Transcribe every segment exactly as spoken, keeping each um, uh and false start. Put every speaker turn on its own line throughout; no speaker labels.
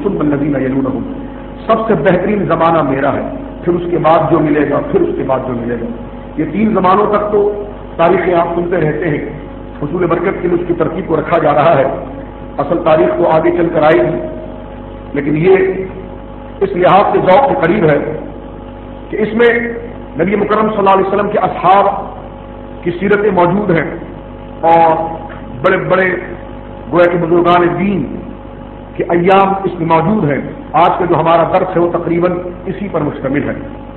ثم الذین یلونہم، سب سے بہترین زمانہ میرا ہے، پھر اس کے بعد جو ملے گا، پھر اس کے بعد جو ملے گا۔ یہ تین زمانوں تک تو تاریخیں آپ سنتے رہتے ہیں، حصول برکت کے لیے اس کی ترتیب کو رکھا جا رہا ہے، اصل تاریخ تو آگے چل کر آئے گی، لیکن یہ اس لحاظ سے ذوق کے قریب ہے کہ اس میں نبی مکرم صلی اللہ علیہ وسلم کے اصحاب کی سیرتیں موجود ہیں اور بڑے بڑے گویا کہ بزرگان دین کے ایام اس میں موجود ہیں۔ آج کا جو ہمارا درس ہے وہ تقریباً اسی پر مشتمل ہے۔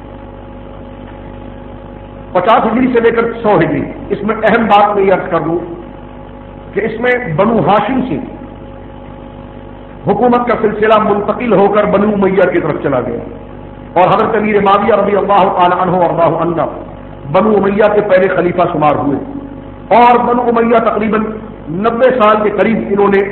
پچاس ہجری سے لے کر سو ہجری، اس میں اہم بات میں یہ عرض کر دوں کہ اس میں بنو ہاشم سے حکومت کا سلسلہ منتقل ہو کر بنو امیہ کی طرف چلا گیا، اور حضرت امیر معاویہ رضی اللہ تعالی عنہ وارضاہ عنہ بنو امیہ کے پہلے خلیفہ شمار ہوئے، اور بنو امیہ تقریباً نبے سال کے قریب انہوں نے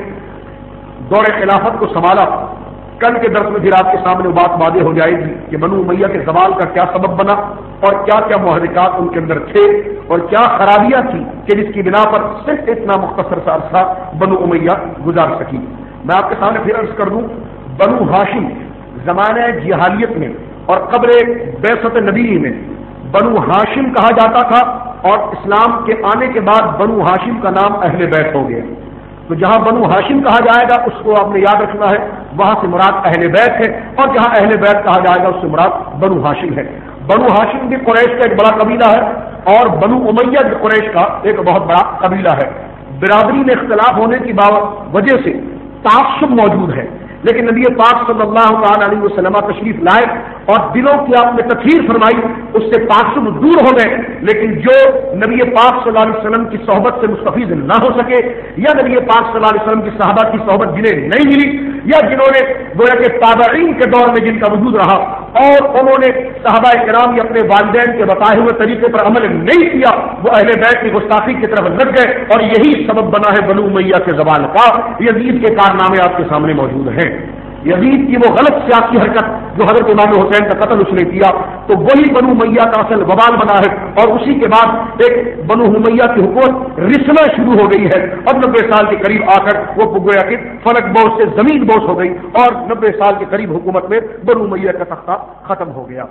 دور خلافت کو سنبھالا۔ کل کے درس میں پھر آپ کے سامنے بات واضح ہو جائے گی کہ بنو امیہ کے زوال کا کیا سبب بنا اور کیا کیا محرکات ان کے اندر تھے اور کیا خرابیاں تھیں کہ جس کی بنا پر صرف اتنا مختصر سا عرصہ بنو امیہ گزار سکی۔ میں آپ کے سامنے پھر عرض کر دوں، بنو ہاشم زمانہ جہالیت میں اور قبل بعثت نبی میں بنو ہاشم کہا جاتا تھا، اور اسلام کے آنے کے بعد بنو ہاشم کا نام اہل بیت ہو گیا۔ تو جہاں بنو ہاشم کہا جائے گا اس کو آپ نے یاد رکھنا ہے، وہاں سے مراد اہل بیت ہے، اور جہاں اہل بیت کہا جائے گا اس سے مراد بنو ہاشم ہے۔ بنو ہاشم بھی قریش کا ایک بڑا قبیلہ ہے، اور بنو امیہ بھی قریش کا ایک بہت بڑا قبیلہ ہے۔ برادری میں اختلاف ہونے کی وجہ سے تعصب موجود ہے، لیکن نبی پاک صلی اللہ تعالی علیہ وسلم تشریف لائے اور دلوں کی آپ نے تطہیر فرمائی، اس سے تعصب دور ہو گئے۔ لیکن جو نبی پاک صلی اللہ علیہ وسلم کی صحبت سے مستفید نہ ہو سکے، یا نبی پاک صلی اللہ علیہ وسلم کی صحابہ کی صحبت جنہیں نہیں ملی، یا جنہوں نے گویا کہ تابعین کے دور میں جن کا وجود رہا اور انہوں نے صحابہ کرام یا اپنے والدین کے بتائے ہوئے طریقے پر عمل نہیں کیا، وہ اہل بیت کی گستاخی کی طرف لگ گئے، اور یہی سبب بنا ہے بنو امیہ کے زوال کا۔ یزید کے کارنامے آپ کے سامنے موجود ہیں۔ یزید کی وہ غلط سیاسی حرکت جو حضرت امام حسین کا قتل اس نے کیا، تو وہی بنو امیہ کا اصل وبال بنا ہے، اور اسی کے بعد ایک بنو امیہ کی حکومت رسنا شروع ہو گئی ہے، اور نبے سال کے قریب آ کر وہ گویا کہ فلک بوس سے زمین بوس ہو گئی، اور نبے سال کے قریب حکومت میں بنو امیہ کا تختہ ختم ہو گیا۔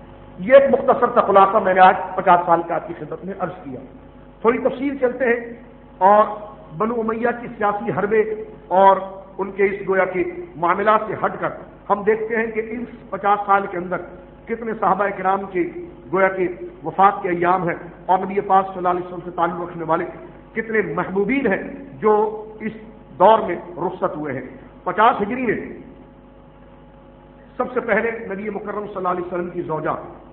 یہ ایک مختصر سا خلاصہ میں نے آج پچاس سال کا آپ کی خدمت میں عرض کیا۔ تھوڑی تفصیل چلتے ہیں، اور بنو امیہ کی سیاسی حربے اور ان کے اس گویا کے معاملات سے ہٹ کر ہم دیکھتے ہیں کہ اس پچاس سال کے اندر کتنے صحابہ کرام کے گویا کے وفات کے ایام ہیں، اور نبی پاک صلی اللہ علیہ وسلم سے تعلق رکھنے والے کتنے محبوبین ہیں جو اس دور میں رخصت ہوئے ہیں۔ پچاس ہجری میں سب سے پہلے نبی مکرم صلی اللہ علیہ وسلم کی زوجہ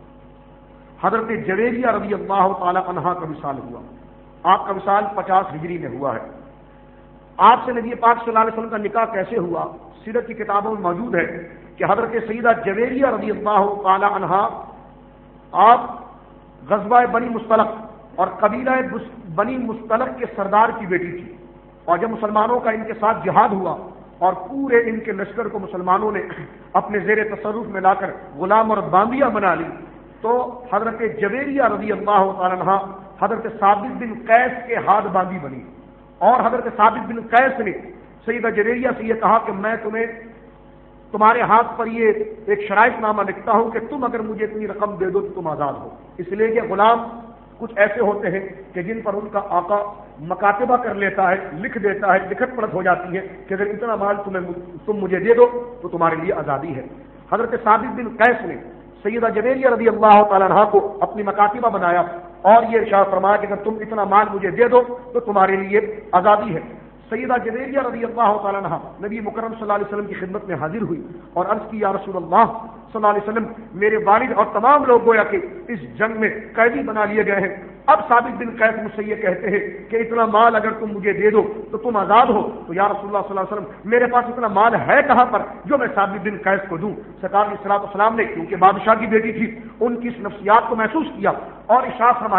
حضرت جویریہ رضی اللہ تعالی عنہا کا وصال ہوا۔ آپ کا وصال پچاس ہجری میں ہوا ہے۔ آپ سے نبی پاک صلی اللہ علیہ وسلم کا نکاح کیسے ہوا؟ سیرت کی کتابوں میں موجود ہے کہ حضرت سیدہ جویریہ رضی اللہ تعالی عنہا آپ غزوہ بنی مصطلق اور قبیلہ بنی مصطلق کے سردار کی بیٹی تھی، اور جب مسلمانوں کا ان کے ساتھ جہاد ہوا اور پورے ان کے لشکر کو مسلمانوں نے اپنے زیر تصرف میں لا کر غلام اور باندیا بنا لی، تو حضرت جویریہ رضی اللہ تعالی عنہا حضرت ثابت بن قیس کے ہاتھ باندھی بنی، اور حضرت ثابت بن قیس نے سیدہ جویریہ سے یہ کہا کہ میں تمہیں تمہارے ہاتھ پر یہ ایک شرائط نامہ لکھتا ہوں کہ تم اگر مجھے اتنی رقم دے دو تو تم آزاد ہو۔ اس لیے کہ غلام کچھ ایسے ہوتے ہیں کہ جن پر ان کا آقا مکاتبہ کر لیتا ہے، لکھ دیتا ہے، لکھت پڑھت ہو جاتی ہے کہ اگر اتنا مال تمہیں تم مجھے دے دو تو تمہارے لیے آزادی ہے۔ حضرت ثابت بن قیس نے سیدہ جویریہ رضی اللہ تعالیٰ عنہ کو اپنی مکاتبہ بنایا اور یہ ارشاد فرمایا کہ اگر تم اتنا مال مجھے دے دو تو تمہارے لیے آزادی ہے۔ سیدہ جویریہ رضی اللہ تعالیٰ عنہ نبی مکرم صلی اللہ علیہ وسلم کی خدمت میں حاضر ہوئی اور عرض کی، یا رسول اللہ صلی اللہ علیہ وسلم، میرے والد اور تمام لوگ گویا کہ اس جنگ میں قیدی بنا لیے گئے ہیں، اب ثابت بن قیس مجھ سے یہ کہتے ہیں کہ اتنا مال اگر تم مجھے دے دو تو تم آزاد ہو، تو یا رسول اللہ صلی اللہ علیہ وسلم میرے پاس اتنا مال ہے کہاں پر جو میں ثابت بن قیس کو دوں؟ سرکار علیہ الصلوۃ والسلام نے کیونکہ بادشاہ کی بیٹی تھی ان کی اس نفسیات کو محسوس کیا اور ارشاد فرمایا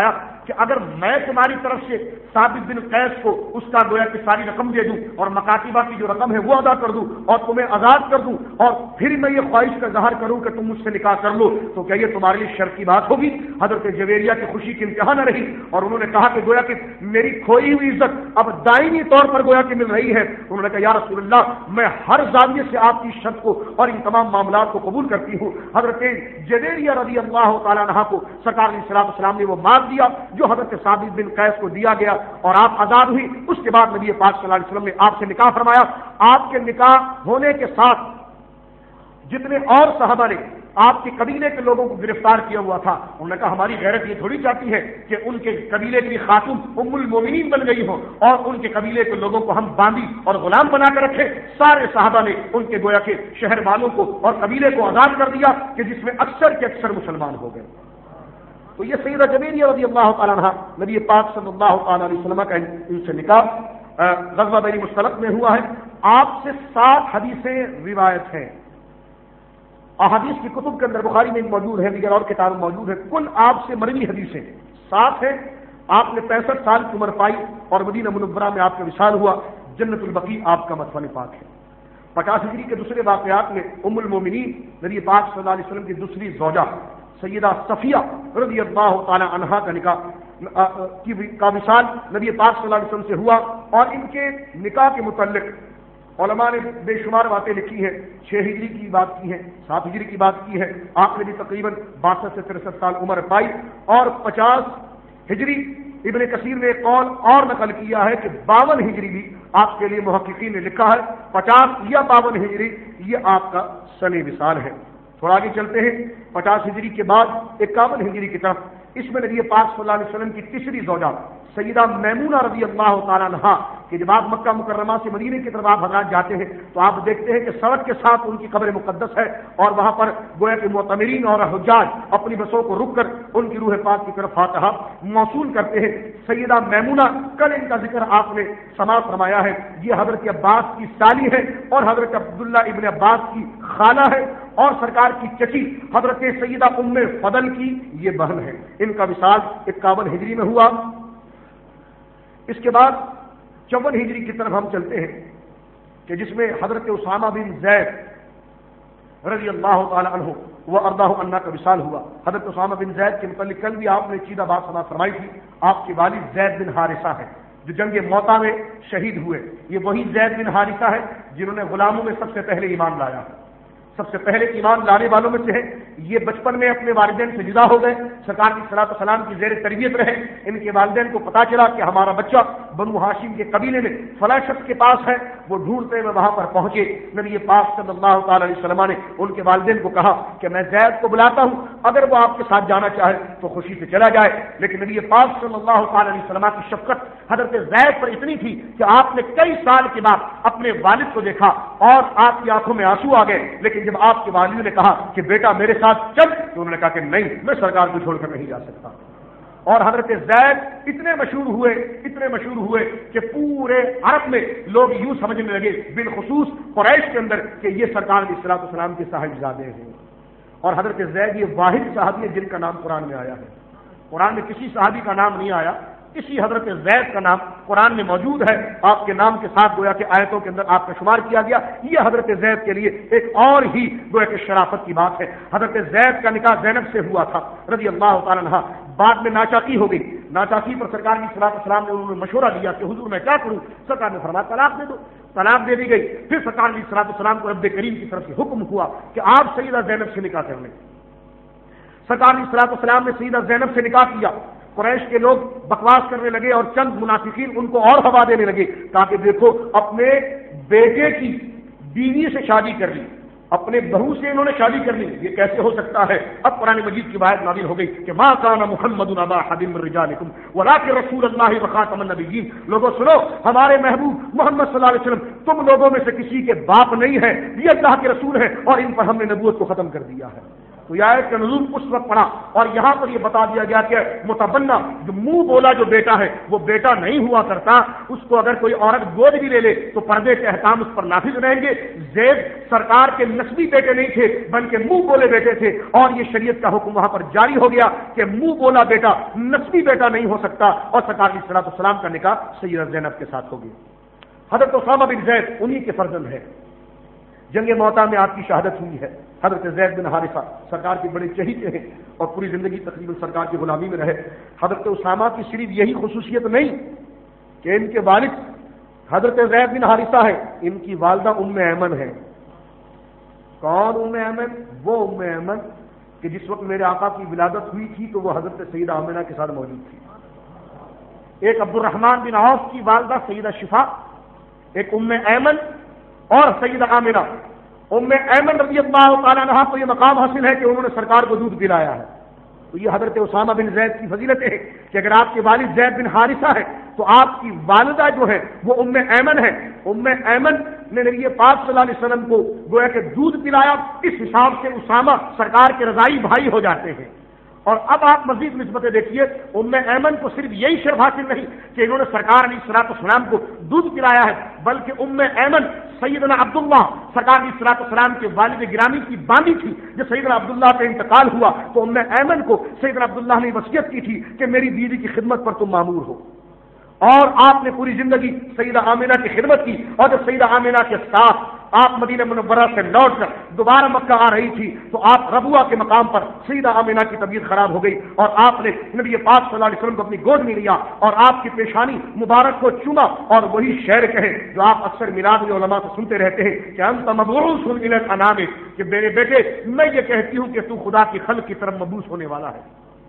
کہ اگر میں تمہاری طرف سے ثابت بن قیس کو اس کا گویا کہ ساری رقم دے دوں اور مکاتبہ کی جو رقم ہے وہ ادا کر دوں اور تمہیں آزاد کر دوں اور پھر میں یہ خواہش کا اظہار کروں کہ تم مجھ سے نکاح کر لو تو کیا یہ تمہارے لیے شرط کی بات ہوگی؟ حضرت جویریہ کی خوشی کی انتہا نہ رہی اور انہوں نے کہا کہ گویا کہ میری کھوئی ہوئی عزت اب دائمی طور پر گویا کہ مل رہی ہے. انہوں نے کہا یا رسول اللہ میں ہر زاویے سے آپ کی شرط کو اور ان تمام معاملات کو قبول کرتی ہوں. حضرت جویریہ رضی اللہ تعالیٰ عنہ کو سرکار علیہ الصلوۃ والسلام نے وہ مال دیا جو حضرت ثابت بن قیس کو دیا گیا اور آپ آزاد ہوئی. اس کے بعد نبی پاک صلی اللہ علیہ وسلم نے آپ سے نکاح فرمایا. آپ کے نکاح ہونے کے ساتھ جتنے اور صحابہ نے آپ کے قبیلے کے لوگوں کو گرفتار کیا ہوا تھا انہوں نے کہا ہماری غیرت یہ تھوڑی چاہتی ہے کہ ان کے قبیلے کی خاتون ام المومنین بن گئی ہوں اور ان کے قبیلے کے لوگوں کو ہم باندی اور غلام بنا کر رکھے. سارے صحابہ نے ان کے گویا کے شہر والوں کو اور قبیلے کو آزاد کر دیا کہ جس میں اکثر کے اکثر مسلمان ہو گئے. تو یہ سیدہ جویریہ رضی اللہ تعالیٰ عنہ نبی پاک صلی اللہ تعالیٰ علیہ وسلم کا ان سے نکاح غزوہ بنی مصطلق میں ہوا ہے. آپ سے سات حدیثیں روایت ہیں. احادیث کی کتب کے اندر بخاری میں موجود ہے, دیگر اور کتاب موجود ہے. کل آپ سے مروی حدیثیں سات ہیں. آپ نے پینسٹھ سال کی عمر پائی اور مدینہ منورہ میں آپ کا وصال ہوا. جنت البقیع آپ کا مدفن پاک ہے. پچاس ہجری کے دوسرے واقعات میں ام المومنین نبی پاک صلی اللہ علیہ وسلم کی دوسری زوجہ سیدہ صفیہ رضی اللہ تعالی عنہا کا نکاح کا وصال نبی پاک صلی اللہ علیہ وسلم سے ہوا اور ان کے نکاح کے متعلق علماء نے بے شمار باتیں لکھی ہیں. چھ ہجری کی بات کی ہے, سات ہجری کی بات کی ہے. آپ نے بھی تقریباً باسٹھ سے ترسٹھ سال عمر پائی اور پچاس ہجری ابن کثیر نے ایک قول اور نقل کیا ہے کہ باون ہجری بھی آپ کے لیے محققین نے لکھا ہے. پچاس یا باون ہجری یہ آپ کا سن وصال ہے. تھوڑا آگے چلتے ہیں. پچاس ہجری کے بعد اکاون ہجری کی طرف اس میں نبی پاک صلی اللہ علیہ وسلم کی تیسری زوجہ سیدہ میمونہ رضی اللہ تعالیٰ عنہا کہ جب آپ مکہ مکرمہ سے مدینے کی طرف آپ حضرات جاتے ہیں تو آپ دیکھتے ہیں کہ سڑک کے ساتھ ان کی قبر مقدس ہے اور وہاں پر گویا کہ معتمرین اور حجاج اپنی بسوں کو رک کر ان کی روح پاک کی طرف فاتحہ موصول کرتے ہیں. سیدہ میمونہ کل ان کا ذکر آپ نے سماعت فرمایا ہے. یہ حضرت عباس کی سالی ہے اور حضرت عبداللہ ابن عباس کی خالہ ہے اور سرکار کی چچی حضرت سیدہ ام فضل کی یہ بہن ہے. ان کا وصال اکاون ہجری میں ہوا. اس کے بعد چون ہجری کی طرف ہم چلتے ہیں کہ جس میں حضرت اسامہ بن زید رضی اللہ تعالی عنہ وہ ارداہ عنہ کا وصال ہوا. حضرت اسامہ بن زید کے متعلق کل بھی آپ نے چیدہ بات سماعت فرمائی تھی. آپ کے والد زید بن حارثہ ہے جو جنگ موتا میں شہید ہوئے. یہ وہی زید بن حارثہ ہے جنہوں نے غلاموں میں سب سے پہلے ایمان لایا, سب سے پہلے ایمان لانے والوں میں سے ہے. یہ بچپن میں اپنے والدین سے جدا ہو گئے, سرکار کی صلاۃ و سلام کی زیر تربیت رہے. ان کے والدین کو پتا چلا کہ ہمارا بچہ بنو ہاشم کے قبیلے میں فلاں شخص کے پاس ہے. وہ ڈھونڈتے ہوئے وہاں پر پہنچے. نبی پاک صلی اللہ تعالی علیہ وسلم نے ان کے والدین کو کہا کہ میں زید کو بلاتا ہوں, اگر وہ آپ کے ساتھ جانا چاہے تو خوشی سے چلا جائے. لیکن نبی پاک صلی اللہ تعالی علیہ وسلم کی شفقت حضرت زید پر اتنی تھی کہ آپ نے کئی سال کے بعد اپنے والد کو دیکھا اور آپ کی آنکھوں میں آنسو آ گئے. لیکن جب آپ کے والد نے کہا کہ بیٹا میرے ساتھ چل تو انہوں نے کہا کہ نہیں, میں سرکار کو چھوڑ کر نہیں جا سکتا. اور حضرت زید اتنے مشہور ہوئے اتنے مشہور ہوئے کہ پورے عرب میں لوگ یوں سمجھنے لگے بالخصوص قریش کے اندر کہ یہ سرکار علیہ الصلوۃ والسلام کے صاحبزادے ہیں. اور حضرت زید یہ واحد صحابی ہے جن کا نام قرآن میں آیا ہے. قرآن میں کسی صحابی کا نام نہیں آیا, اسی حضرت زید کا نام قرآن میں موجود ہے. آپ کے نام کے ساتھ گویا کہ آیتوں کے اندر آپ کا شمار کیا گیا. یہ حضرت زید کے لیے ایک اور ہی گویا کہ شرافت کی بات ہے. حضرت زید کا نکاح زینب سے ہوا تھا رضی اللہ تعالیٰ عنہ. بعد میں ناچاکی ہو گئی. ناچاکی پر سرکار کی صلاۃ والسلام نے انہوں نے مشورہ دیا کہ حضور میں کیا کروں. سرکار نے فرمایا طلاق دے دو. طلاق دے دی گئی. پھر سرکار کی صلاۃ والسلام کو رب کریم کی طرف سے حکم ہوا کہ آپ سیدہ زینب سے نکاح کر لیں. سرکار کی صلاۃ والسلام نے سیدہ زینب سے نکاح کیا. قریش کے لوگ بکواس کرنے لگے اور چند منافقین ان کو اور ہوا دینے لگے تاکہ دیکھو اپنے بیٹے کی بیوی سے شادی کر لی, اپنے بہو سے انہوں نے شادی کر لی, یہ کیسے ہو سکتا ہے. اب قرآن مجید کی آیت نازل ہو گئی کہ ما کان محمد ابا احد من رجالکم ولکن رسول اللہ وخاتم النبیین. لوگوں سنو, ہمارے محبوب محمد صلی اللہ علیہ وسلم تم لوگوں میں سے کسی کے باپ نہیں ہے, یہ اللہ کے رسول ہیں اور ان پر ہم نے نبوت کو ختم کر دیا ہے. تو یہ آیت کا نزول اس وقت پڑا اور یہاں پر یہ بتا دیا گیا کہ متبنہ جو منہ بولا جو بیٹا ہے وہ بیٹا نہیں ہوا کرتا، اس کو اگر کوئی عورت گود بھی لے لے تو پردے کے احکام اس پر نافذ رہیں گے۔ زید سرکار کے نسبی بیٹے نہیں تھے بلکہ منہ بولے بیٹے تھے، اور یہ شریعت کا حکم وہاں پر جاری ہو گیا کہ منہ بولا بیٹا نسبی بیٹا نہیں ہو سکتا، اور سرکار علیہ الصلوۃ والسلام کا نکاح سیدہ زینب کے ساتھ ہو گیا۔ حضرت اسامہ بن زید انہی کے فرزند ہیں۔ جنگ موتا میں آپ کی شہادت ہوئی ہے۔ حضرت زید بن حارثہ سرکار کے بڑے چہیتے ہیں اور پوری زندگی تقریباً سرکار کی غلامی میں رہے۔ حضرت اسامہ کی صرف یہی خصوصیت نہیں کہ ان کے والد حضرت زید بن حارثہ ہے، ان کی والدہ ام ایمن ہے۔ کون ام ایمن؟ وہ ام ایمن کہ جس وقت میرے آقا کی ولادت ہوئی تھی تو وہ حضرت سیدہ آمنہ کے ساتھ موجود تھی۔ ایک عبد الرحمن بن عوف کی والدہ سیدہ شفا، ایک ام ایمن اور سیدہ آمنہ۔ ام ایمن رضی اللہ تعالیٰ عنہا کو یہ مقام حاصل ہے کہ انہوں نے سرکار کو دودھ پلایا ہے۔ تو یہ حضرت اسامہ بن زید کی فضیلت ہے کہ اگر آپ کے والد زید بن حارثہ ہے تو آپ کی والدہ جو ہے وہ ام ایمن ہے۔ ام ایمن نے نبی پاک صلی اللہ علیہ وسلم کو گویا کہ دودھ پلایا، اس حساب سے اسامہ سرکار کے رضائی بھائی ہو جاتے ہیں۔ اور اب آپ مزید نسبتیں دیکھیے، ام ایمن کو صرف یہی شرف حاصل نہیں کہ انہوں نے سرکار علیہ الصلوۃ والسلام کو دودھ پلایا ہے، بلکہ ام ایمن سیدنا عبداللہ سرکار علیہ الصلوۃ والسلام کے والد گرامی کی باندھی تھی۔ جب سیدنا عبداللہ کا انتقال ہوا تو ام ایمن کو سیدنا عبداللہ نے وصیت کی تھی کہ میری بیوی کی خدمت پر تم مامور ہو، اور آپ نے پوری زندگی سیدہ آمنہ کی خدمت کی۔ اور جب سیدہ آمنہ کے ساتھ آپ مدینہ منورہ سے لوٹ کر دوبارہ مکہ آ رہی تھی تو آپ ربوہ کے مقام پر سیدہ آمنہ کی طبیعت خراب ہو گئی اور آپ نے نبی پاک صلی اللہ علیہ وسلم کو اپنی گود میں لیا اور آپ کی پیشانی مبارک کو چوما، اور وہی شعر کہے جو آپ اکثر میلاد میں علماء سے سنتے رہتے ہیں کہ انت مبعوث الی الانام، کہ میرے بیٹے میں یہ کہتی ہوں کہ تو خدا کی خلق کی طرف مبعوث ہونے والا ہے۔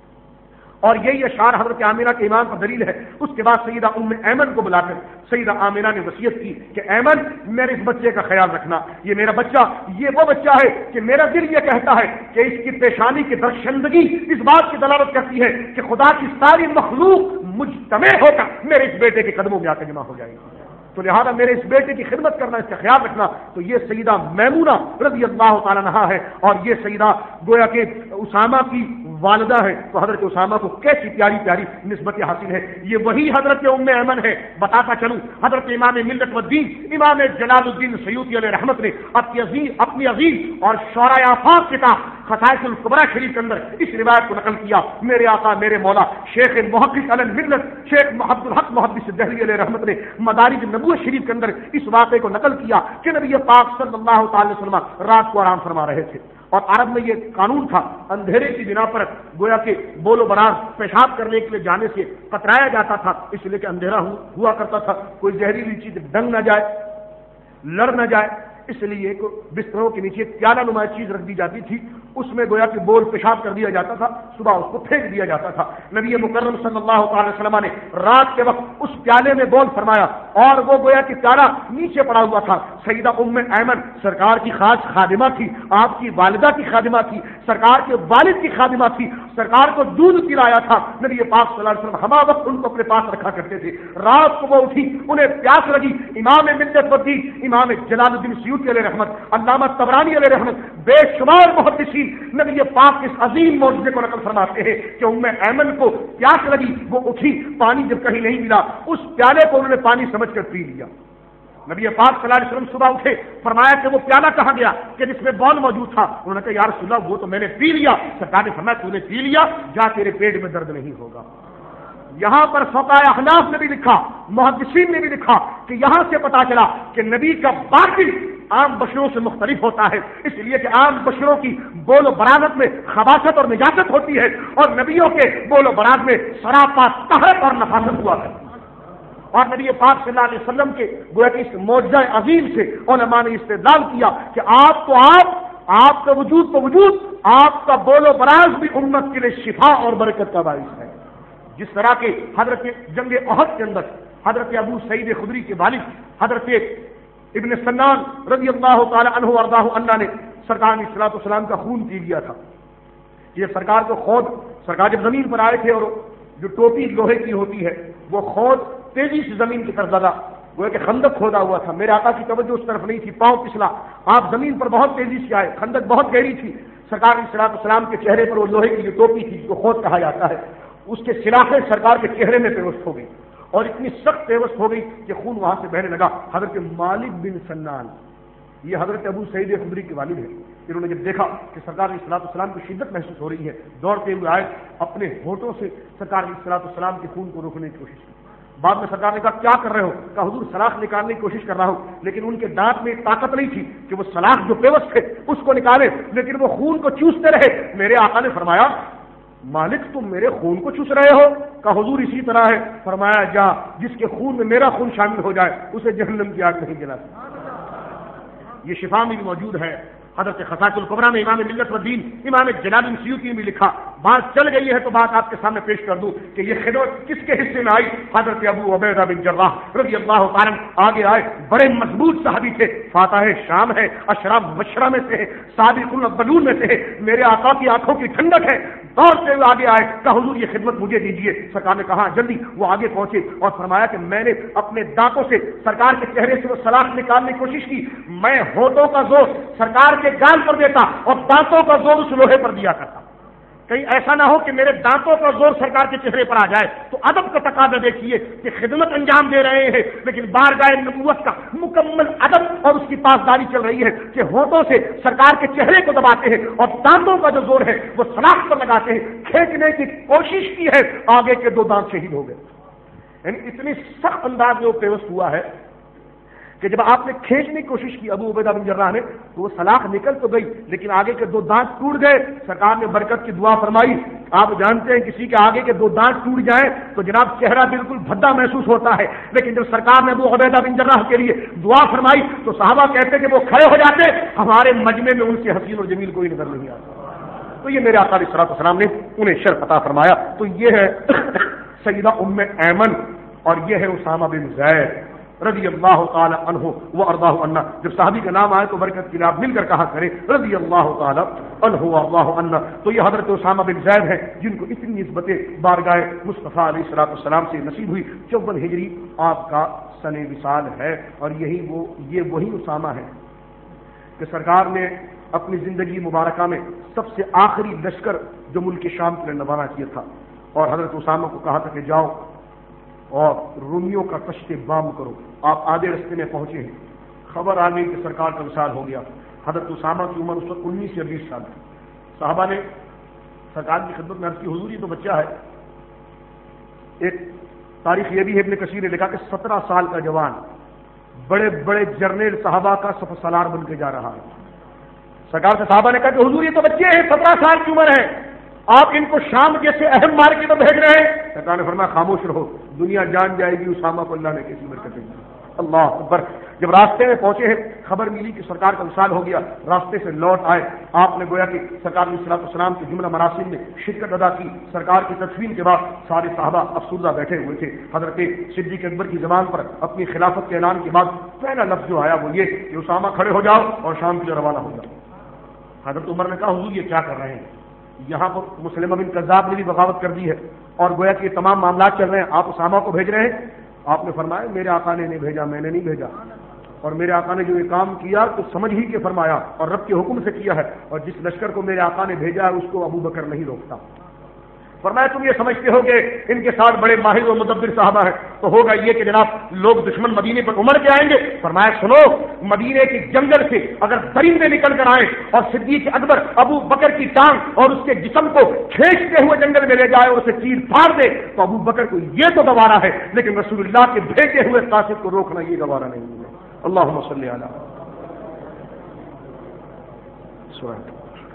اور یہی اشعار حضرت آمنہ کے ایمان پر دلیل ہے۔ اس کے بعد سیدہ ام ایمن کو بلا کر سیدہ آمنہ نے وصیت کی کہ ایمن میرے اس بچے کا خیال رکھنا، یہ میرا بچہ یہ وہ بچہ ہے کہ میرا دل یہ کہتا ہے کہ اس کی پیشانی کی درخشندگی اس بات کی دلالت کرتی ہے کہ خدا کی ساری مخلوق مجتمع ہو کر میرے اس بیٹے کے قدموں میں آ کر جمع ہو جائے گی، تو لہذا میرے اس بیٹے کی خدمت کرنا، اس کا خیال رکھنا۔ تو یہ سیدہ میمونہ رضی اللہ تعالیٰ عنہا ہے، اور یہ سیدہ گویا کہ اسامہ کی والدہ ہے۔ تو حضرت اسامہ کو کیسی پیاری پیاری نسبت حاصل ہے۔ یہ وہی حضرت ام ایمن ہے۔ بتاتا چلوں حضرت امام ملت والدین امام جلال الدین سیوطی علیہ رحمت نے اپنی عظیم اپنی عظیم اور شعراء آفاق کتاب خصائص الکبریٰ شریف کے اندر اس روایت کو نقل کیا۔ میرے آقا میرے مولا شیخ محقق علی الملت شیخ عبد الحق محدث دہلوی علیہ رحمت نے مدارج النبوۃ شریف کے اندر اس واقعے کو نقل کیا کہ نبی پاک صلی اللہ تعالی وسلم رات کو آرام فرما رہے تھے، اور عرب میں یہ قانون تھا اندھیرے کی بنا پر گویا کہ بول و براز پیشاب کرنے کے لیے جانے سے کترایا جاتا تھا، اس لیے کہ اندھیرا ہوا کرتا تھا، کوئی زہریلی چیز ڈنگ نہ جائے لڑ نہ جائے، اس لیے بستروں کے نیچے پیالہ نما چیز رکھ دی جاتی تھی، اس میں گویا کہ بول پیشاب کر دیا جاتا تھا، صبح اس کو پھینک دیا جاتا تھا۔ نبی مکرم صلی اللہ علیہ وسلم نے رات کے وقت اس پیالے میں بول فرمایا اور وہ گویا کہ پیالہ نیچے پڑا ہوا تھا۔ سیدہ ام ایمن سرکار کی خاص خادمہ تھی، آپ کی والدہ کی خادمہ تھی، سرکار کے والد کی خادمہ تھی، سرکار کو دودھ پلایا تھا۔ نبی پاک صلی اللہ علیہ وسلم ہما وقت ان کو اپنے پاس رکھا کرتے تھے۔ رات کو وہ اٹھی، انہیں پیاس لگی، امام ملت والدین امام جلال الدین سیوطی علیہ رحمت، علامہ طبرانی علیہ رحمت، بے شمار محدثین نبی پاک اس عظیم معجزے کو نقل فرماتے ہیں کہ ام ایمن کو پیاس لگی، وہ اٹھی، پانی جب کہیں نہیں ملا اس پیالے کو انہوں نے پانی سمجھ کر پی لیا۔ نبی پاک صلی اللہ علیہ وسلم صبح اٹھے، فرمایا کہ وہ پیالہ کہاں گیا کہ جس میں بول موجود تھا؟ انہوں نے کہا یا رسول اللہ وہ تو میں نے پی لیا۔ سرکار نے فرمایا تو نے پی لیا، جا تیرے پیٹ میں درد نہیں ہوگا۔ یہاں پر فقہاء احناف نے بھی لکھا، محدثین نے بھی لکھا کہ یہاں سے پتا چلا کہ نبی کا باطن عام بشروں سے مختلف ہوتا ہے، اس لیے کہ عام بشروں کی بول و براغت میں خباثت اور نجاست ہوتی ہے، اور نبیوں کے بول و براغ میں سراپا طہارت اور نفاست ہوا ہے۔ اور نبی پاک صلی اللہ علیہ وسلم کے گویا کہ اس معجزہ عظیم سے علماء نے استدلال کیا کہ آپ تو آپ آپ کا وجود تو وجود، آپ کا بول و براز بھی امت کے لیے شفا اور برکت کا باعث ہے۔ جس طرح کے حضرت جنگ احد کے اندر حضرت ابو سعید خدری کے والد حضرت ابن سنان رضی اللہ تعالی عنہ وارضاہ عنہ نے سرکار علیہ الصلوۃ والسلام کا خون پی لیا تھا۔ یہ سرکار کو خود سرکار جب زمین پر آئے تھے اور جو ٹوپی لوہے کی ہوتی ہے وہ خود تیزی سے زمین کی طرف زدہ، وہ کہ خندق کھودا ہوا تھا، میرے آقا کی توجہ اس طرف نہیں تھی، پاؤں پچھلا، آپ زمین پر بہت تیزی سے آئے، خندق بہت گہری تھی، سرکار علیہ الصلوۃ والسلام کے چہرے پر وہ لوہے کی جو ٹوپی تھی جس کو خوت کہا جاتا ہے، اس کے سلاخیں سرکار کے چہرے میں پیوست ہو گئی اور اتنی سخت پیوست ہو گئی کہ خون وہاں سے بہنے لگا۔ حضرت مالک بن سنان، یہ حضرت ابو سعید خدری کے والد ہیں، انہوں نے جب دیکھا کہ سرکار علیہ الصلوۃ والسلام کی شدت محسوس ہو رہی ہے، دوڑتے ہوئے آئے، اپنے ہونٹوں سے سرکار علیہ الصلوۃ والسلام کے خون کو روکنے کی کوشش کی۔ بعد میں سرکار نے کہا کیا کر رہے ہو؟ کہا حضور سلاخ نکالنے کی کوشش کر رہا ہوں، لیکن ان کے دانت میں طاقت نہیں تھی کہ وہ سلاخ جو پیوست تھے اس کو نکالے، لیکن وہ خون کو چوستے رہے۔ میرے آقا نے فرمایا مالک تم میرے خون کو چوس رہے ہو؟ کہا حضور اسی طرح ہے۔ فرمایا جا، جس کے خون میں میرا خون شامل ہو جائے اسے جہنم کی آگ نہیں جلا سکتی۔ یہ شفا میں بھی موجود ہے۔ حضرت خصائص الکبریٰ میں امام ملت والدین امام جلال الدین سیوطی نے بھی لکھا، بات چل گئی ہے تو بات آپ کے سامنے پیش کر دوں کہ یہ خدمت کس کے حصے میں آئی؟ حضرت ابو عبیدہ بن جراح رضی اللہ تعالیٰ آگے آئے، بڑے مضبوط صحابی تھے، فاتح شام ہے، اشراف مبشرہ میں سے ہے، سابق الاولون میں سے ہے، میرے آقا کی آنکھوں کی ٹھنڈک ہے۔ دوڑتے ہوئے آگے آئے، کہا حضور یہ خدمت مجھے دیجیے۔ سرکار نے کہا جلدی۔ وہ آگے پہنچے اور فرمایا کہ میں نے اپنے دانتوں سے سرکار کے چہرے سے وہ سلاخ نکالنے کی کوشش کی، میں ہونٹوں کا زور سرکار کے گال پر دیتا اور دانتوں کا زور اس لوہے پر دیا کرتا، کہیں ایسا نہ ہو کہ میرے دانتوں کا زور سرکار کے چہرے پر آ جائے۔ تو ادب کا تقاضا دیکھیے کہ خدمت انجام دے رہے ہیں، لیکن بارگاہ نبوت کا مکمل ادب اور اس کی پاسداری چل رہی ہے کہ ہونٹوں سے سرکار کے چہرے کو دباتے ہیں اور دانتوں کا جو زور ہے وہ سلاخ پر لگاتے ہیں۔ کھینچنے کی کوشش کی ہے، آگے کے دو دانت شہید ہو گئے۔ یعنی اتنی سخت انداز میں وہ پیوست ہوا ہے کہ جب آپ نے کھینچنے کی کوشش کی ابو عبیدہ بن جراح نے تو وہ سلاخ نکل تو گئی، لیکن آگے کے دو دانت ٹوٹ گئے۔ سرکار نے برکت کی دعا فرمائی۔ آپ جانتے ہیں کسی کے آگے کے دو دانت ٹوٹ جائیں تو جناب چہرہ بالکل بھدا محسوس ہوتا ہے، لیکن جب سرکار نے ابو عبیدہ بن جراح کے لیے دعا فرمائی تو صحابہ کہتے کہ وہ کھڑے ہو جاتے، ہمارے مجمع میں ان سے حسین اور جمیل کوئی نظر نہیں آتا۔ تو یہ میرے آقا علیہ الصلوۃ والسلام نے انہیں شرف عطا فرمایا۔ تو یہ ہے سیدہ ام ایمن اور یہ ہے اسامہ بن زید رضی اللہ تعالی عنہ و ارضاہ عنہ۔ جب صحابی کا نام آئے تو برکت کی آپ مل کر کہا کریں رضی اللہ تعالی عنہ و ارضاہ عنہ۔ تو یہ حضرت اسامہ بن زید ہیں جن کو اتنی نسبتیں بارگاہ مصطفیٰ علیہ الصلوۃ والسلام سے نصیب ہوئی۔ چوون ہجری آپ کا سن وصال ہے اور یہی وہ یہ وہی اسامہ ہے کہ سرکار نے اپنی زندگی مبارکہ میں سب سے آخری لشکر جو ملک شام کے لیے روانہ کیا تھا اور حضرت اسامہ کو کہا تھا کہ جاؤ اور رومیوں کا کشت بام کرو۔ آپ آدھے رستے میں پہنچے ہیں، خبر آ گئی کہ سرکار کا وصال ہو گیا۔ حضرت اسامہ کی عمر اس وقت انیس یا بیس سال تھی۔ صحابہ نے سرکار کی خدمت میں عرض کی حضور یہ تو بچہ ہے۔ ایک تاریخ یہ بھی ہے ابن کثیر نے لکھا کہ سترہ سال کا جوان بڑے بڑے جرنیل صحابہ کا سفر سالار بن کے جا رہا ہے۔ سرکار سے صحابہ نے کہا کہ حضور یہ تو بچے ہیں، سترہ سال کی عمر ہے، آپ ان کو شام جیسے اہم مارکیٹ میں بھیج رہے ہیں۔ سرکار نے فرمایا خاموش رہو، دنیا جان جائے گی اسامہ کو اللہ نے کیسی برکت دی۔ اللہ اکبر۔ جب راستے میں پہنچے ہیں خبر ملی کہ سرکار کا وصال ہو گیا، راستے سے لوٹ آئے، آپ نے گویا کہ سرکار علیہ الصلوۃ والسلام کے جملہ مراسم میں شرکت ادا کی۔ سرکار کی تدفین کے بعد سارے صحابہ افسردہ بیٹھے ہوئے تھے۔ حضرت صدیق اکبر کی زبان پر اپنی خلافت کے اعلان کے بعد پہلا لفظ جو آیا وہ یہ کہ اسامہ کھڑے ہو جاؤ اور شام کے لیے روانہ ہو جاؤ۔ حضرت عمر نے کہا حضور یہ کیا کر رہے ہیں؟ یہاں پر مسلمہ بن کذاب نے بھی بغاوت کر دی ہے اور گویا کہ یہ تمام معاملات چل رہے ہیں، آپ اسامہ کو بھیج رہے ہیں۔ آپ نے فرمایا میرے آقا نے نہیں بھیجا، میں نے نہیں بھیجا، اور میرے آقا نے جو یہ کام کیا تو سمجھ ہی کے فرمایا اور رب کے حکم سے کیا ہے، اور جس لشکر کو میرے آقا نے بھیجا ہے اس کو ابو بکر نہیں روکتا۔ فرمایا تم یہ سمجھتے ہو کہ ان کے ساتھ بڑے ماہر و مدبر صحابہ ہیں تو ہوگا یہ کہ جناب لوگ دشمن مدینے پر امڑ کے آئیں گے۔ فرمایا سنو، مدینے کے جنگل سے اگر درندے نکل کر آئیں اور صدیق اکبر ابو بکر کی ٹانگ اور اس کے جسم کو کھینچتے ہوئے جنگل میں لے جائے اور اسے چیر پھاڑ دے تو ابو بکر کو یہ تو گوارا ہے، لیکن رسول اللہ کے بھیجے ہوئے قاصد کو روکنا یہ گوارا نہیں ہے۔ اللہم صلی علی سورہ۔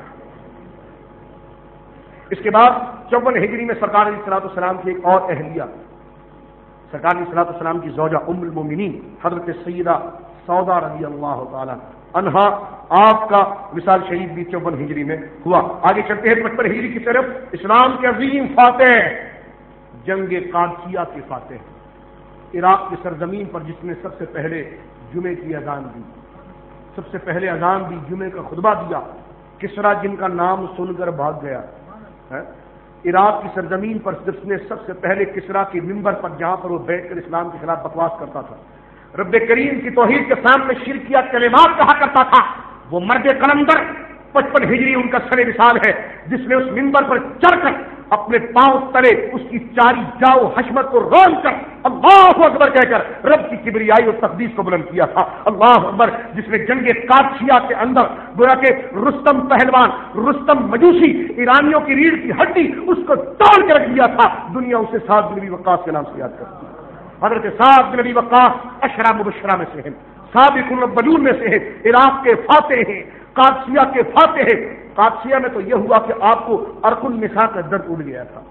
اس کے بعد چون ہجری میں سرکار علیہ الصلوۃ والسلام کی ایک اور اہلیہ، سرکار علیہ الصلوۃ والسلام کی زوجہ ام المومنین حضرت سیدہ سودا رضی اللہ تعالی عنہا، آپ کا وصال شریف بھی چون ہجری میں ہوا۔ آگے چلتے ہیں پچپن ہجری کی طرف۔ اسلام کے عظیم فاتح، جنگ قادسیہ کے فاتح، عراق کی سرزمین پر جس نے سب سے پہلے جمعے کی اذان دی، سب سے پہلے اذان دی، جمعے کا خطبہ دیا، کسرا جن کا نام سن کر بھاگ گیا۔ عراق کی سرزمین پر جس نے سب سے پہلے کسرا کے ممبر پر جہاں پر وہ بیٹھ کر اسلام کے خلاف بکواس کرتا تھا، رب کریم کی توحید کے سامنے شرکیہ کلمات کہا کرتا تھا، وہ مرد قلندر پچپن ہجری ان کا سر وصال ہے، جس نے اس منبر پر چڑھ کر اپنے پاؤں تلے اس کی چاری جاؤ حشمت کو رون کر اللہ اکبر کہہ کر رب کی کبریائی اور تقدیس کو بلند کیا تھا۔ اللہ اکبر، جس نے جنگ قادسیہ کے اندر گویا کہ رستم پہلوان، رستم مجوسی، ایرانیوں کی ریڑھ کی ہڈی اس کو توڑ کے رکھ دیا تھا، دنیا اسے سعد بن ابی وقاص کے نام سے یاد کرتی ہے۔ حضرت سعد بن ابی وقاص عشرہ مبشرہ میں سے ہیں، سابق الاولون میں سے ہیں، عراق کے فاتح ہیں، قادسیہ کے فاتح ہیں۔ قادسیہ میں تو یہ ہوا کہ آپ کو ارق النساء کا درد اڑ گیا تھا۔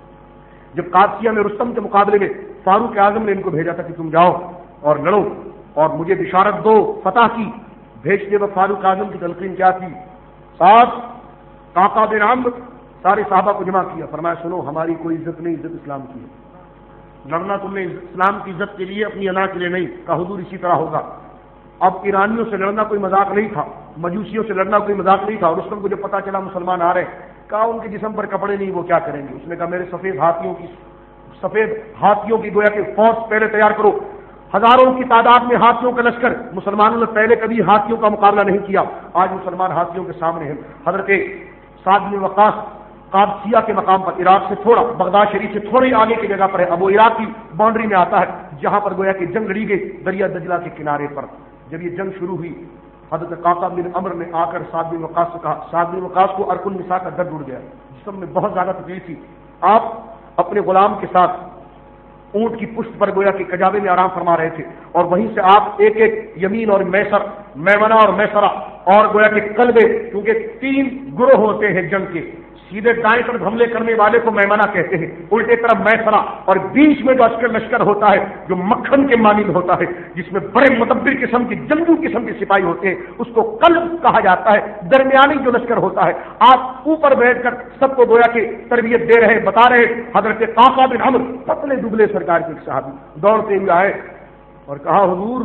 جب قادسیہ میں رستم کے مقابلے میں فاروق اعظم نے ان کو بھیجا تھا کہ تم جاؤ اور لڑو اور مجھے بشارت دو فتح کی، بھیجتے وقت فاروق اعظم کی تلقین کیا تھی؟ ساتھ قعقاع بن عمرو سارے صحابہ کو جمع کیا، فرمایا سنو ہماری کوئی عزت نہیں، عزت اسلام کی ہے، لڑنا تم نے اسلام کی عزت کے لیے، اپنی انا کے لیے نہیں۔ کہا حضور اسی طرح ہوگا۔ اب ایرانیوں سے لڑنا کوئی مذاق نہیں تھا، مجوسیوں سے لڑنا کوئی مذاق نہیں تھا، اور رستم کو جب پتا چلا مسلمان آ رہے کہا ان کے جسم پر کپڑے نہیں، وہ کیا کریں گے؟ اس نے کہا میرے سفید ہاتھیوں کی سفید ہاتھیوں کی گویا کہ فوج پہلے تیار کرو، ہزاروں کی تعداد میں ہاتھیوں کا لشکر۔ مسلمانوں نے پہلے کبھی ہاتھیوں کا مقابلہ نہیں کیا، آج مسلمان ہاتھیوں کے سامنے ہیں۔ حضرت سعد بن وقاص قادسیہ کے مقام پر، عراق سے تھوڑا، بغداد شریف سے تھوڑی آگے کی جگہ پر ہے، اب وہ عراق کی باؤنڈری میں آتا ہے، جہاں پر گویا کہ جنگ لڑی گئی دریا دجلہ کے کنارے پر۔ جب یہ جنگ شروع ہوئی، حضرت قعقاع بن عمرو نے آ کر سعد بن وقاص سے کہا، سعد بن وقاص کو ارق النساء کا درد اڑ گیا، جسم میں بہت زیادہ تکلیف تھی، آپ اپنے غلام کے ساتھ اونٹ کی پشت پر گویا کہ کجاوے میں آرام فرما رہے تھے، اور وہیں سے آپ ایک ایک یمین اور میسر، میمنہ اور میسرہ اور گویا کہ قلبے، کیونکہ تین گروہ ہوتے ہیں جنگ کے، سیدھے دائیں طرف حملے کرنے والے کو میمنہ کہتے ہیں، الٹے طرف میسرہ، اور بیچ میں جو عسکر لشکر ہوتا ہے جو مکھن کے مانند ہوتا ہے، جس میں بڑے مدبر قسم کی جنگجو قسم کے سپاہی ہوتے ہیں، اس کو قلب کہا جاتا ہے۔ درمیانی جو لشکر ہوتا ہے، آپ اوپر بیٹھ کر سب کو گویا کہ تربیت دے رہے، بتا رہے۔ حضرت قعقاع بن عمرو پتلے دبلے سرکار کے صحابی دوڑتے ہوئے آئے اور کہا حضور،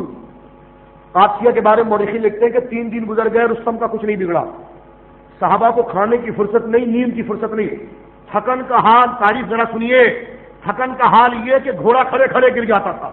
قادسیہ کے بارے میں مورخین لکھتے ہیں کہ تین دن گزر گئے، رستم کا کچھ نہیں بگڑا، صحابہ کو کھانے کی فرصت نہیں، نیند کی فرصت نہیں۔ تھکن کا حال تعریف ذرا سنیے، تھکن کا حال یہ کہ گھوڑا کھڑے کھڑے گر جاتا تھا۔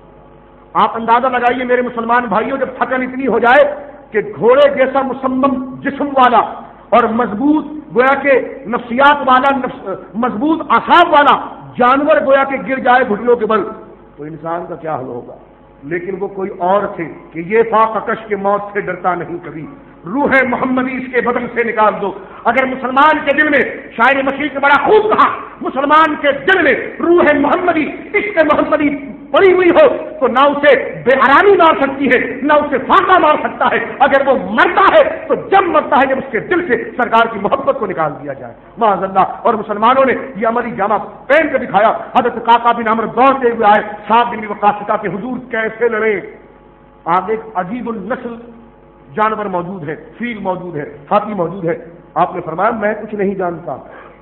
آپ اندازہ لگائیے میرے مسلمان بھائیوں، جب تھکن اتنی ہو جائے کہ گھوڑے جیسا مسمم جسم والا اور مضبوط گویا کہ نفسیات والا، مضبوط اعصاب والا جانور گویا کہ گر جائے گھٹنوں کے بل، تو انسان کا کیا حل ہوگا؟ لیکن وہ کوئی اور تھے کہ یہ فاقکش کے موت سے ڈرتا نہیں کبھی، روح محمدی اس کے بدن سے نکال دو۔ اگر مسلمان کے دل میں، شاعر مشرق نے بڑا خوب کہا، مسلمان کے دل میں روح محمدی، عشق محمدی پڑی ہوئی ہو تو نہ اسے بے آرامی مار سکتی ہے، نہ اسے فاقہ مار سکتا ہے۔ اگر وہ مرتا ہے تو جب مرتا ہے جب اس کے دل سے سرکار کی محبت کو نکال دیا جائے، معاذ اللہ۔ اور مسلمانوں نے یہ عملی جامہ پہن کے دکھایا۔ حضرت قعقاع بن عمرو دوڑتے ہوئے آئے، سعد بن وقاص کا کہ حضور کیسے لڑے؟ آگے ایک عجیب النسل جانور موجود ہے، فیل موجود ہے، ہاتھی موجود ہے۔ آپ نے فرمایا میں کچھ نہیں جانتا،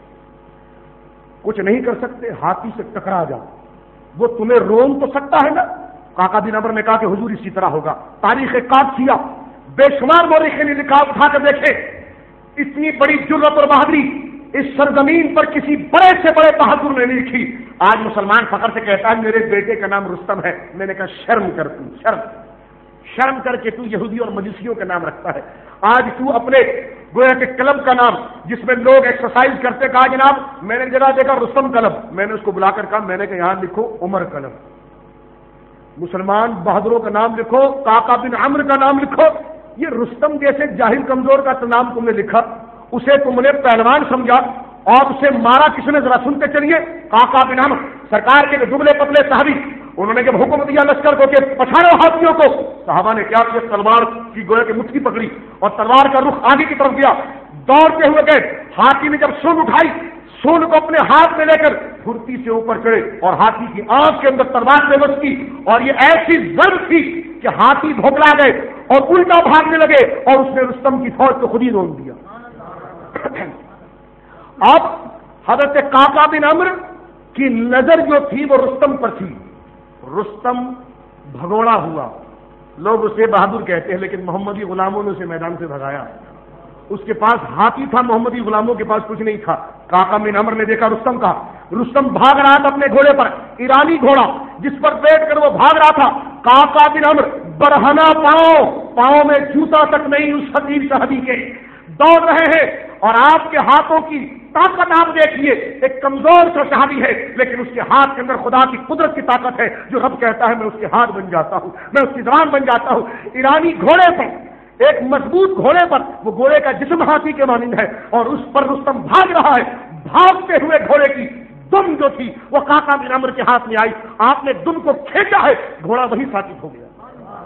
کچھ نہیں کر سکتے، ہاتھی سے ٹکرا جا، وہ تمہیں روم تو سکتا ہے نا؟ قعقاع بن عمرو نے کہا کہ حضور اسی طرح ہوگا۔ تاریخ قادسیہ بے شمار مورخین نے لکھا، اٹھا کر دیکھے، اتنی بڑی جرأت اور بہادری اس سرزمین پر کسی بڑے سے بڑے بہادر نے نہیں لکھی۔ آج مسلمان فخر سے کہتا ہے میرے بیٹے کا نام رستم ہے، میں نے کہا شرم کر تو، شرم شرم کر کے تو یہودی اور مجوسیوں کا نام رکھتا ہے۔ آج تو اپنے گویا کے کلب کا نام، جس میں لوگ ایکسرسائز کرتے، کہا جناب میں نے جگہ دیکھا رستم کلب، میں نے اس کو بلا کر کہا، میں نے کہا یہاں لکھو عمر کلب۔ مسلمان بہادروں کا نام لکھو، قعقاع بن عمرو کا نام لکھو۔ یہ رستم جیسے جاہل کمزور کا نام تم نے لکھا، اسے تم نے پہلوان سمجھا اور اسے مارا کس نے؟ ذرا سنتے چلیے۔ قعقاع بن عمرو سرکار کے دبلے پتلے صحابی، انہوں نے جب حکم دیا لشکر کو کہ پچھاڑو ہاتھیوں کو، صحابہ نے کیا کیا؟ تلوار کی گویا کی مٹھی پکڑی اور تلوار کا رخ آگے کی طرف گیا، دوڑتے ہوئے گئے۔ ہاتھی نے جب سونگ اٹھائی، سونگ کو اپنے ہاتھ میں لے کر پھرتی سے اوپر چڑھے اور ہاتھی کی آنکھ کے اندر تلوار سے بچ کی، اور یہ ایسی ضرب تھی کہ ہاتھی بھوکلا گئے اور الٹا بھاگنے لگے، اور اس نے رستم کی فوج کو خود ہی روک دیا۔ اب حضرت قعقاع بن عمرو کی نظر جو تھی وہ رستم پر تھی۔ رستم بھگوڑا ہوا، لوگ اسے بہادر کہتے ہیں، لیکن محمدی غلاموں نے اسے میدان سے بھگایا۔ اس کے پاس ہاتھی تھا، محمدی غلاموں کے پاس کچھ نہیں تھا۔ قعقاع بن عمرو نے دیکھا رستم کا، رستم بھاگ رہا تھا اپنے گھوڑے پر، ایرانی گھوڑا جس پر بیٹھ کر وہ بھاگ رہا تھا۔ قعقاع بن عمرو برہنہ پاؤں، پاؤں میں جوتا تک نہیں اس حقیر صحابی کے، دوڑ رہے ہیں اور آپ کے ہاتھوں کی طاقت آپ دیکھیے، ایک کمزور سا صحابی ہے لیکن اس کے ہاتھ کے اندر خدا کی قدرت کی طاقت ہے، جو رب کہتا ہے میں اس کے ہاتھ بن جاتا ہوں، میں اس کی زبان بن جاتا ہوں۔ ایرانی گھوڑے پر، ایک مضبوط گھوڑے پر، وہ گھوڑے کا جسم ہاتھی کے مانند ہے اور اس پر رستم بھاگ رہا ہے، بھاگتے ہوئے گھوڑے کی دم جو تھی وہ قعقاع بن عمرو کے ہاتھ میں آئی، آپ نے دم کو کھینچا ہے، گھوڑا وہی ساکت ہو گیا۔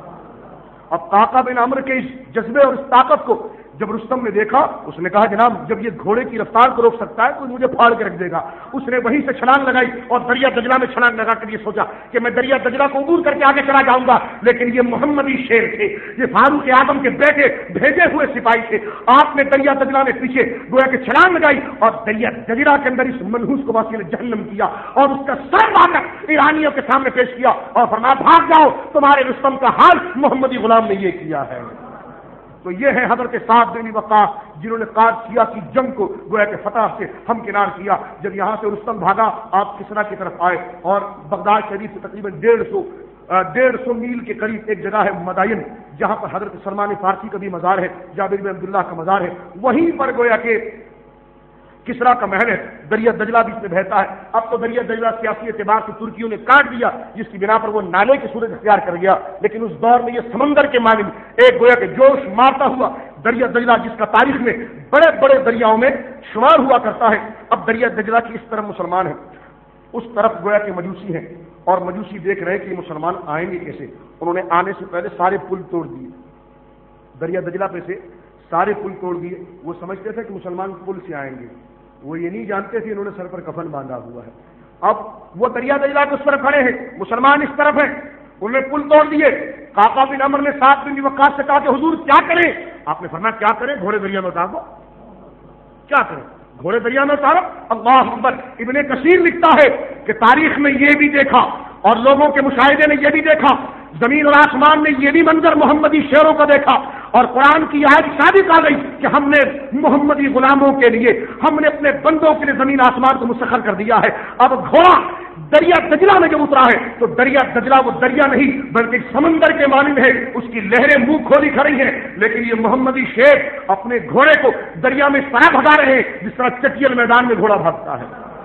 اب قعقاع بن عمرو کے اس جذبے اور اس طاقت کو جب رستم نے دیکھا، اس نے کہا جناب جب یہ گھوڑے کی رفتار کو روک سکتا ہے تو مجھے پھاڑ کے رکھ دے گا۔ اس نے وہیں سے چھلانگ لگائی اور دریا دجلہ میں چھلانگ لگا کر یہ سوچا کہ میں دریا دجلہ کو عبور کر کے آگے چلا جاؤں گا، لیکن یہ محمدی شیر تھے، یہ فاروق اعظم کے بیٹے بھیجے ہوئے سپاہی تھے۔ آپ نے دریا دجلہ میں پیچھے گویا کہ چھلانگ لگائی اور دریا دجلہ کے اندر اس منحوس کو واصل جہنم کیا اور اس کا سر لا کر ایرانیوں کے سامنے پیش کیا اور فرمایا بھاگ جاؤ، تمہارے رستم کا حال محمدی غلام نے یہ کیا ہے۔ تو یہ ہے حضرت سعد بن وقاص جنہوں نے قادسیہ کی جنگ کو گویا کہ فتح سے ہمکنار کیا۔ جب یہاں سے رستم بھاگا آپ کسرا کی طرف آئے اور بغداد شریف سے تقریباً ڈیڑھ سو ڈیڑھ سو میل کے قریب ایک جگہ ہے مدائن، جہاں پر حضرت سلمان فارسی کا بھی مزار ہے، جابر بن عبداللہ کا مزار ہے، وہیں پر گویا کہ کسرا کا محل ہے، دریا دجلہ بھی اس میں بہتا ہے۔ اب تو دریا دجلہ سیاسی اعتبار سے ترکیوں نے کاٹ دیا، جس کی بنا پر وہ نالے کی صورت اختیار کر گیا، لیکن اس دور میں یہ سمندر کے مانند ایک گویا کہ جوش مارتا ہوا دریا دجلہ، جس کا تاریخ میں بڑے بڑے دریاؤں میں شمار ہوا کرتا ہے۔ اب دریا دجلہ کی اس طرف مسلمان ہیں، اس طرف گویا کہ مجوسی ہیں، اور مجوسی دیکھ رہے کہ مسلمان آئیں گے کیسے۔ انہوں نے آنے سے پہلے سارے پل توڑ دیے، دریا دجلہ پہ سے سارے پل توڑ دیے۔ وہ سمجھتے تھے کہ مسلمان پل سے آئیں گے، وہ یہ نہیں جانتے تھے انہوں نے سر پر کفن باندھا ہوا ہے۔ اب وہ دریا دجلہ کے اس طرف کھڑے ہیں، مسلمان اس طرف ہیں، انہوں نے پل توڑ دیے۔ قعقاع بن عمرو نے سعد بن وقاص سے کہا کہ حضور کیا کریں؟ آپ نے فرمایا کیا کریں؟ گھوڑے دریا میں اتار دو۔ کیا کریں؟ گھوڑے دریا میں اتارو۔ اللہ اکبر۔ ابن کثیر لکھتا ہے کہ تاریخ میں یہ بھی دیکھا اور لوگوں کے مشاہدے نے یہ بھی دیکھا، زمین اور آسمان نے یہ بھی منظر محمدی شیروں کا دیکھا، اور قرآن کی آیت ثابت آ گئی کہ ہم نے محمدی غلاموں کے لیے، ہم نے اپنے بندوں کے لیے زمین آسمان کو مسخر کر دیا ہے۔ اب گھوڑا دریا دجلہ میں جب اترا ہے تو دریا دجلہ وہ دریا نہیں بلکہ سمندر کے مانند ہے، اس کی لہریں منہ کھولی کھڑی ہیں، لیکن یہ محمدی شیر اپنے گھوڑے کو دریا میں اس طرح بھگا رہے ہیں جس طرح چٹیل میدان میں گھوڑا بھاگتا ہے۔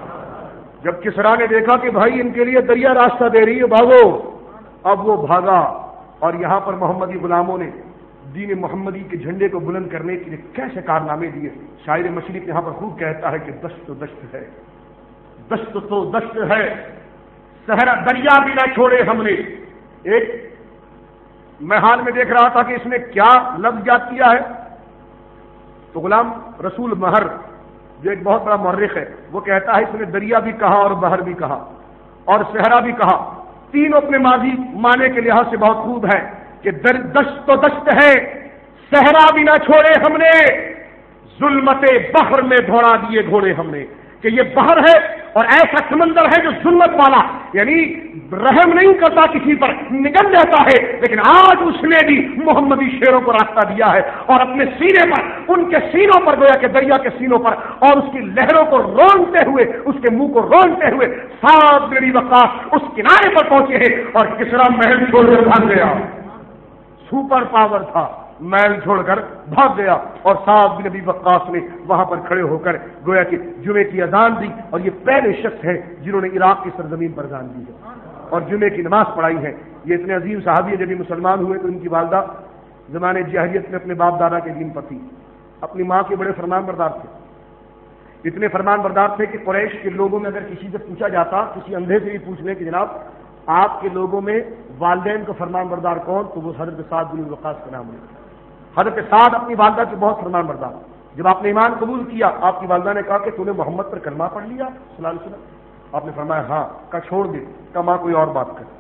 جب کسرا نے دیکھا کہ بھائی ان کے لیے دریا راستہ دے رہی ہے، بھاگو، اب وہ بھاگا، اور یہاں پر محمدی غلاموں نے دین محمدی کے جھنڈے کو بلند کرنے کے لیے کیسے کارنامے دیے۔ شاعر مشرق یہاں پر خوب کہتا ہے کہ دشت تو دشت ہے، دشت تو دشت ہے، صحرا دریا بھی نہ چھوڑے ہم نے۔ ایک میں حال میں دیکھ رہا تھا کہ اس نے کیا لفظ یاد کیا ہے، تو غلام رسول مہر جو ایک بہت بڑا مورخ ہے وہ کہتا ہے اس نے دریا بھی کہا اور بحر بھی کہا اور صحرا بھی کہا، تینوں اپنے ماضی معنی کے لحاظ سے بہت خوب ہے کہ دشت تو دشت ہے، صحرا بھی نہ چھوڑے ہم نے، ظلمت بحر میں دوڑا دیے گھوڑے ہم نے، کہ یہ بحر ہے اور ایسا سمندر ہے جو ظلمت والا، یعنی رحم نہیں کرتا کسی پر، نگل لیتا ہے، لیکن آج اس نے بھی محمدی شیروں کو راستہ دیا ہے اور اپنے سینے پر، ان کے سینوں پر گویا کہ دریا کے سینوں پر، اور اس کی لہروں کو رونتے ہوئے، اس کے منہ کو رونتے ہوئے سعد بن وقاص اس کنارے پر پہنچے ہیں اور کسرا محل چھوڑ کر بھاگ گیا۔ سپر پاور تھا، محل چھوڑ کر بھاگ گیا، اور سعد بن ابی وقاص نے وہاں پر کھڑے ہو کر گویا کہ جمعے کی اذان دی، اور یہ پہلے شخص ہیں جنہوں نے عراق کی سرزمین پر اذان دی ہے اور جمعے کی نماز پڑھائی ہے۔ یہ اتنے عظیم صحابی ہیں، جب یہ مسلمان ہوئے تو ان کی والدہ زمانے جاہلیت میں اپنے باپ دادا کے دین پر تھی، اپنی ماں کے بڑے فرمان بردار تھے، اتنے فرمان بردار تھے کہ قریش کے لوگوں میں اگر کسی سے پوچھا جاتا، کسی اندھے سے بھی پوچھ لیں کہ جناب آپ کے لوگوں میں والدین کا فرمان بردار کون، تو وہ حضرت سعد بن وقاص کا نام ہے۔ حضرت سعد اپنی والدہ کی بہت فرمان بردار، جب آپ نے ایمان قبول کیا آپ کی والدہ نے کہا کہ تو نے محمد پر کلمہ پڑھ لیا صلی اللہ علیہ وسلم؟ آپ نے فرمایا ہاں۔ کہا چھوڑ دے، کہا ماں کوئی اور بات کر،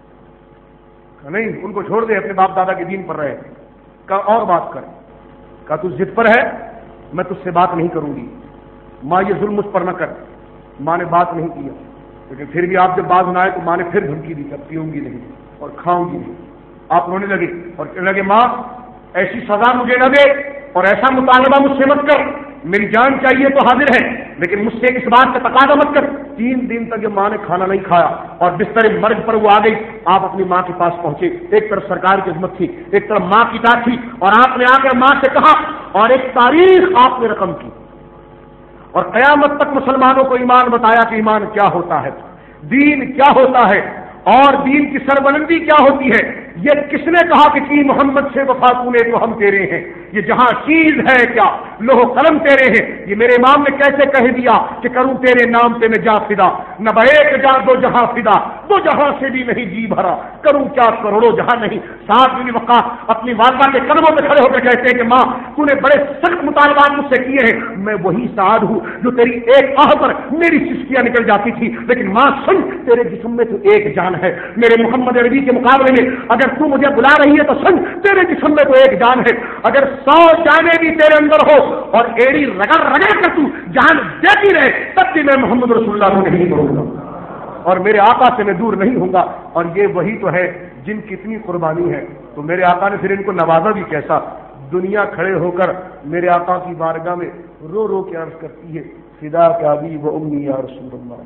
کہا نہیں ان کو چھوڑ دے، اپنے باپ دادا کے دین پر رہے، کہا اور بات کر، کہا تو ضد پر ہے میں تجھ سے بات نہیں کروں گی، ماں یہ ظلم مجھ پر نہ کر۔ ماں نے بات نہیں کیا، لیکن پھر بھی آپ جب باز نہ آئے تو ماں نے پھر دھمکی دی کہ پیوں گی نہیں اور کھاؤں گی نہیں۔ آپ رونے لگے اور کہنے لگے ماں ایسی سزا مجھے نہ دے اور ایسا مطالبہ مجھ سے مت کر، میری جان چاہیے تو حاضر ہے، لیکن مجھ سے اس بات کا تقاضا مت کر تین دن تک یہ ماں نے کھانا نہیں کھایا اور بستر مرگ پر وہ آ گئی. آپ اپنی ماں کے پاس پہنچے. ایک طرف سرکار کی عظمت تھی, ایک طرف ماں کی اطاعت تھی, اور آپ نے آ کر ماں سے کہا اور ایک تاریخ آپ نے رقم کی اور قیامت تک مسلمانوں کو ایمان بتایا کہ ایمان کیا ہوتا ہے, دین کیا ہوتا ہے اور دین کی سربلندی کیا ہوتی ہے. یہ کس نے کہا کہ کی محمد سے وفا نے تو ہم تیرے ہیں, یہ جہاں چیز ہے کیا لوہ قلم تیرے ہیں. یہ میرے امام نے کیسے کہہ دیا کہ کروں تیرے نام پہ میں جا فدا, نہ بھائی جا دو جہاں فدا, دو جہاں سے بھی نہیں جی بھرا, کروں کیا کروڑوں جہاں نہیں. ساتھ بھی وقا اپنی والدہ کے قدموں پہ کھڑے ہو کے کہتے ہیں کہ ماں تو نے بڑے سخت مطالبات مجھ سے کیے ہیں, میں وہی سعد ہوں جو تیری ایک آہ پر میری سسکیاں نکل جاتی تھی, لیکن ماں سن تیرے جسم میں تو ایک جان ہے. میرے محمد عربی کے مقابلے میں اگر تو مجھے بلا رہی ہے تو سن تیرے جسم میں تو ایک جان ہے. اگر سو جانے بھی تیرے اندر ہو اور ایڑی رگڑ رگڑ کر تو جان دیتی رہے تب بھی میں محمد رسول اللہ کو نہیں کروں گا اور میرے آقا سے میں دور نہیں ہوں گا. اور یہ وہی تو ہے جن کی اتنی قربانی ہے. تو میرے آقا نے پھر ان کو نوازا بھی کیسا. دنیا کھڑے ہو کر میرے آقا کی بارگاہ میں رو رو کے عرض کرتی ہے فدا کا ابی و امی یا رسول اللہ,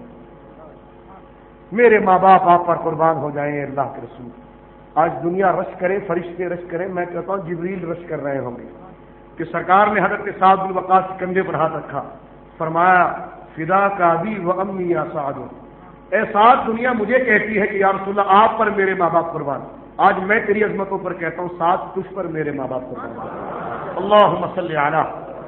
میرے ماں باپ آپ پر قربان ہو جائیں اللہ کے رسول. آج دنیا رش کرے, فرشتے رش کریں, میں کہتا ہوں جبریل رش کر رہے ہوں گے کہ سرکار نے حضرت سعد بن وقاص کے کندھے پر ہاتھ رکھا, فرمایا فدا کا ابی و امی یا سعد. اے سعد دنیا مجھے کہتی ہے کہ یا رسول اللہ آپ پر میرے ماں باپ قربان, آج میں تیری عظمتوں پر کہتا ہوں سعد تجھ پر میرے ماں باپ قربان. اللہم صلی علی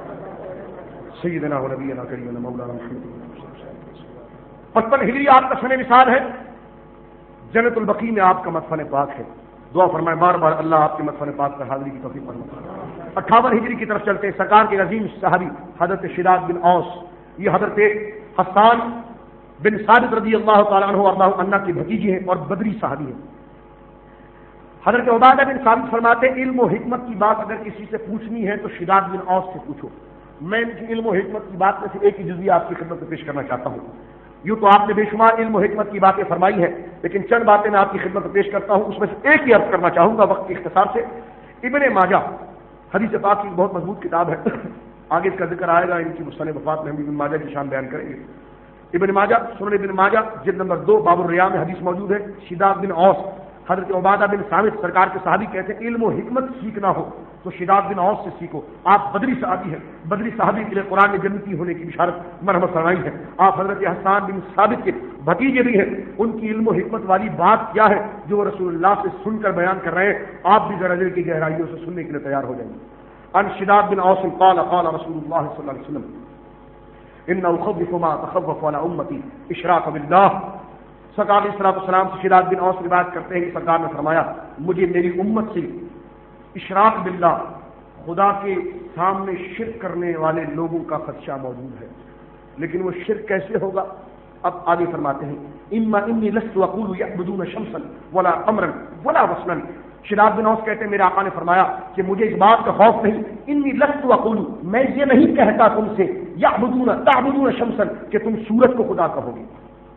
سیدنا و نبینا کریمنا مولانا محمد. پچپن ہجری آپ کا سن مثال ہے, جنت البقیع میں آپ کا مدفن پاک ہے. دعا فرمائے بار بار اللہ آپ کے مدفن پاک پر حاضری کی توفیق فرمائے. اٹھاون ہجری کی طرف چلتے ہیں. سرکار کے عظیم صحابی حضرت شداد بن اوس, یہ حضرت حسان بن ثابت رضی اللہ تعالیٰ عنہ وارضاہ عنہ کی بھتیجی ہیں اور بدری صحابی ہیں. حضرت عبادہ بن ثابت فرماتے علم و حکمت کی بات اگر کسی سے پوچھنی ہے تو شداد بن اوس سے پوچھو. میں ان کی علم و حکمت کی بات میں سے ایک ہی جزوی آپ کی خدمت میں پیش کرنا چاہتا ہوں. یوں تو آپ نے بے شمار علم و حکمت کی باتیں فرمائی ہیں, لیکن چند باتیں میں آپ کی خدمت میں پیش کرتا ہوں. اس میں سے ایک ہی عرض کرنا چاہوں گا وقت کے اختصار سے. ابن ماجہ حدیث پاک کی بہت مضبوط کتاب ہے, آگے اس کا ذکر آئے گا. ان کی مصنف وفات میں ہم ابن ماجہ کی شان بیان کریں گے. ابن ماجہ سنن ابن ماجہ جلد نمبر دو باب الریا میں حدیث موجود ہے. شداد بن اوس حضرت عبادہ بن ثابت سرکار کے صحابی کہتے ہیں علم و حکمت سیکھنا ہو تو شداد بن اوس سے سیکھو. آپ بدری صحابی ہیں, بدری صحابی کے لیے قرآن نے جنتی ہونے کی بشارت مرحمت فرمائی ہے. آپ حضرت حسان بن ثابت کے بھتیجے بھی ہیں. ان کی علم و حکمت والی بات کیا ہے جو رسول اللہ سے سن کر بیان کر رہے ہیں, آپ بھی ذرا دل کی گہرائیوں سے سننے کے لیے تیار ہو جائیں گے. ان شداد بن اوس قال قال رسول اللہ صلی اللہ علیہ وسلم ان اخوف ما تخوف على امتی اشراک باللہ. سرکار علیہ الصلوۃ والسلام سے شداد بن اوس روایت کرتے ہیں کہ سرکار نے فرمایا مجھے میری امت سے اشراک باللہ خدا کے سامنے شرک کرنے والے لوگوں کا خدشہ موجود ہے. لیکن وہ شرک کیسے ہوگا؟ اب آگے فرماتے ہیں اما انی لست اقول یعبدون شمسا ولا قمرا ولا وثنا. شداد بن اوس کہتے ہیں میرے آقا نے فرمایا کہ مجھے اس بات کا خوف نہیں, انی لست اقول میں یہ نہیں کہتا تم سے یعبدون تعبدون شمسا کہ تم سورج کو خدا کہو گے,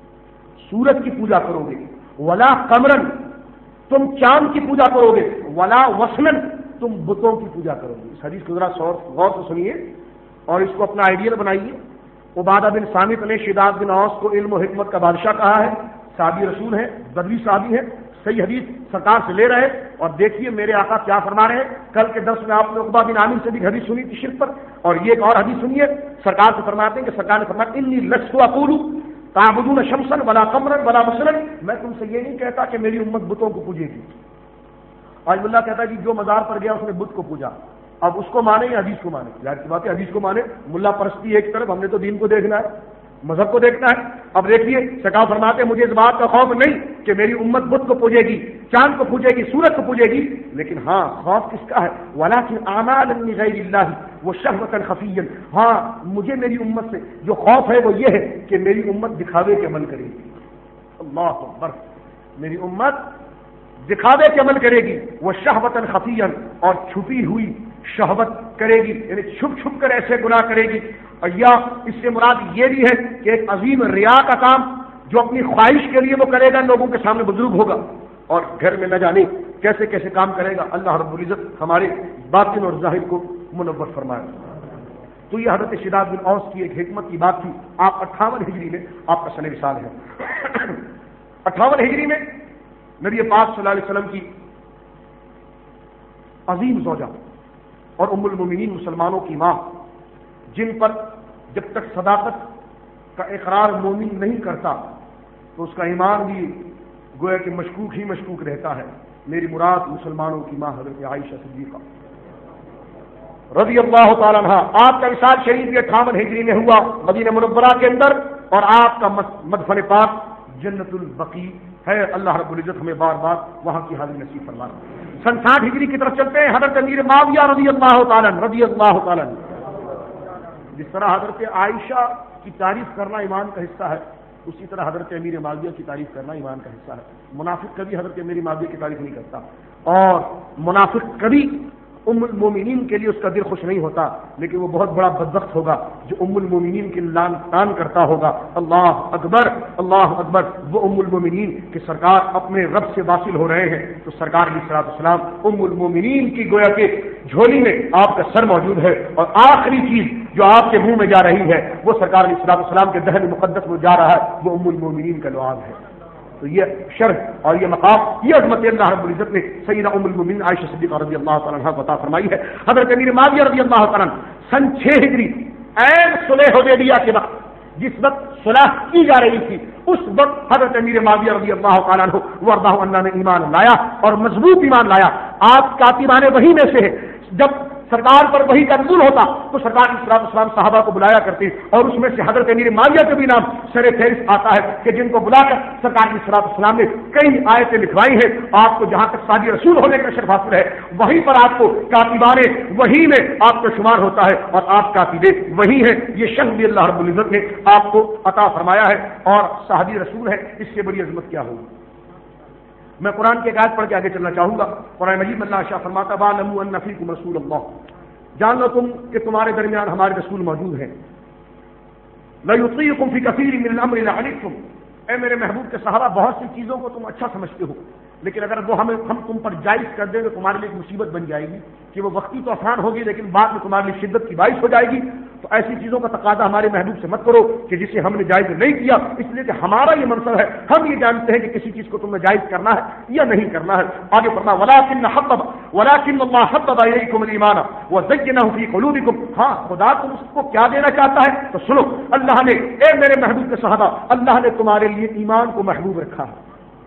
سورج کی پوجا کرو گے, ولا قمرن تم چاند کی پوجا کرو گے, ولا وثنن تم بتوں کی پوجا کرو گے. اس حدیث کو ذرا غور سے سنیے اور اس کو اپنا آئیڈیل بنائیے. عبادہ بن ثابت نے شداد بن اوس کو علم و حکمت کا بادشاہ کہا ہے. صحابی رسول ہیں, بدری صحابی ہیں, صحیح حدیث سرکار سے لے رہے ہیں. اور دیکھیے میرے آقا کیا فرما رہے ہیں. کل کے درس میں آپ نے عقبہ بن عامر سے بھی حدیث سنی تھی شرک پر, اور یہ ایک اور حدیث سنیے. سرکار سے فرماتے ہیں کہ سرکار نے فرمایا انی لست اقول تعبدون شمسا ولا قمرا ولا وثنا, میں تم سے یہ نہیں کہتا کہ میری امت بتوں کو پوجے گی. آج اللہ کہتا ہے کہ جو مزار پر گیا اس نے بت کو پوجا, اب اس کو مانے یا حدیث کو مانے؟ ظاہر سی بات ہے حدیث کو مانے. ملا پرستی ایک طرف, ہم نے تو دین کو دیکھنا ہے, مذہب کو دیکھنا ہے. اب دیکھیے سرکار فرماتے ہیں مجھے اس بات کا خوف نہیں کہ میری امت بت کو پوجے گی, چاند کو پوجے گی, سورج کو پوجے گی, لیکن ہاں خوف کس کا ہے؟ ولکن اعمال من غیر اللہ وشہوۃ خفیہ. ہاں مجھے میری امت سے جو خوف ہے وہ یہ ہے کہ میری امت دکھاوے کے عمل کرے گی. اللہ اکبر, میری امت دکھاوے کے عمل کرے گی. وہ شہوۃ خفیہ, اور چھپی ہوئی شہوت کرے گی, یعنی چھپ چھپ کر ایسے گناہ کرے گی. اور یا اس سے مراد یہ بھی ہے کہ ایک عظیم ریا کا کام جو اپنی خواہش کے لیے وہ کرے گا, لوگوں کے سامنے بزرگ ہوگا اور گھر میں نہ جانے کیسے کیسے کام کرے گا. اللہ رب العزت ہمارے باطن اور ظاہر کو منور فرمائے. تو یہ حضرت شداد بن اوس کی ایک حکمت کی بات تھی. آپ اٹھاون ہجری میں آپ کا سن وصال ہے. اٹھاون ہجری میں نبی پاک صلی اللہ علیہ وسلم کی عظیم زوجہ اور ام المومنین مسلمانوں کی ماں، جن پر جب تک صداقت کا اقرار مومن نہیں کرتا تو اس کا ایمان بھی گویا کہ مشکوک ہی مشکوک رہتا ہے. میری مراد مسلمانوں کی ماں حضرت عائشہ صدیقہ رضی اللہ تعالیٰ عنہ. آپ کا وصال شریف یہ اٹھاون ہجری میں ہوا مدینہ منورہ کے اندر، اور آپ کا مدفن پاک جنت البقیع ہے. اللہ رب العزت ہمیں بار بار وہاں کی حاضری نصیب فرمائے. سن ساٹھ ہجری کی طرف چلتے ہیں. حضرت امیر معاویہ رضی اللہ تعالیٰ رضی اللہ تعالیٰ. جس طرح حضرت عائشہ کی تعریف کرنا ایمان کا حصہ ہے، اسی طرح حضرت امیر معاویہ کی تعریف کرنا ایمان کا حصہ ہے. منافق کبھی حضرت امیر معاویہ کی تعریف نہیں کرتا، اور منافق کبھی ام المومنین کے لیے اس کا دل خوش نہیں ہوتا، لیکن وہ بہت بڑا بدبخت ہوگا جو ام المومنین کی لعن تان کرتا ہوگا. اللہ اکبر اللہ اکبر. وہ ام المومنین کہ سرکار اپنے رب سے واصل ہو رہے ہیں تو سرکار علیہ الصلوۃ والسلام ام المومنین کی گویا کہ جھولی میں آپ کا سر موجود ہے، اور آخری چیز جو آپ کے منہ میں جا رہی ہے وہ سرکار علیہ الصلوۃ والسلام کے دہن مقدس میں جا رہا ہے، وہ ام المومنین کا لعاب ہے. تو یہ شرح اور یہ مقام، یہ عظمت اللہ رب العزت نے سیدہ ام المومنین عائشہ صدیقہ رضی اللہ تعالیٰ عنہ کو عطا فرمائی ہے. حضرت امیر معاویہ رضی اللہ تعالیٰ عنہ سن چھ ہجری عین صلح حدیبیہ کے وقت، جس وقت صلح کی جا رہی تھی، اس وقت حضرت امیر معاویہ رضی اللہ تعالیٰ عنہ وارضہ عنہ نے ایمان لایا، اور مضبوط ایمان لایا. آپ کاتبان وحی میں سے ہے. جب سرکار پر وحی کا نزول ہوتا تو سرکار علیہ الصلوۃ والسلام صحابہ کو بلایا کرتے، اور اس میں سے حضرت امیر معاویہ کا بھی نام سر فہرست آتا ہے کہ جن کو بلا کر سرکار علیہ الصلوۃ والسلام نے کئی آیتیں لکھوائی ہیں. آپ کو جہاں تک صحابی رسول ہونے کا شرف حاصل ہے، وہیں پر آپ کو کاتبان وحی میں آپ کا شمار ہوتا ہے، اور آپ کاتب وحی ہیں. یہ شرف بھی اللہ رب العزت نے آپ کو عطا فرمایا ہے، اور صحابی رسول ہے. اس سے بڑی عظمت کیا ہوگی. میں قرآن کی ایک آیت پڑھ کے آگے چلنا چاہوں گا. قرآن مجید میں اللہ شاہ فرماتا وَاعْلَمُوا أَنَّ فِيكُمْ رَسُولَ اللَّهِ، جان لو تم کہ تمہارے درمیان ہمارے رسول موجود ہیں. لَيُطِيعُكُمْ فِي كَثِيرٍ مِّنَ الْأَمْرِ لَعَنِتُّمْ. اے میرے محبوب کے صحابہ، بہت سی چیزوں کو تم اچھا سمجھتے ہو، لیکن اگر وہ ہمیں ہم تم پر جائز کر دیں تو تمہارے لیے ایک مصیبت بن جائے گی کہ وہ وقتی تو آسان ہوگی لیکن بعد میں تمہارے لیے شدت کی باعث ہو جائے گی. تو ایسی چیزوں کا تقاضا ہمارے محبوب سے مت کرو کہ جسے ہم نے جائز نہیں کیا، اس لیے کہ ہمارا یہ منصب ہے، ہم یہ جانتے ہیں کہ کسی چیز کو تم نے جائز کرنا ہے یا نہیں کرنا ہے. آگے پڑھنا وَلَٰكِنَّ حَبَّبَ وَلَٰكِنَّ اللَّهَ حَبَّبَ إِلَيْكُمُ الْإِيمَانَ وَزَيَّنَهُ فِي قُلُوبِكُمْ. ہاں، خدا تم اس کو کیا دینا چاہتا ہے تو سنو. اللہ نے، اے میرے محبوب کے صحابہ، اللہ نے تمہارے لیے ایمان کو محبوب رکھا ہے.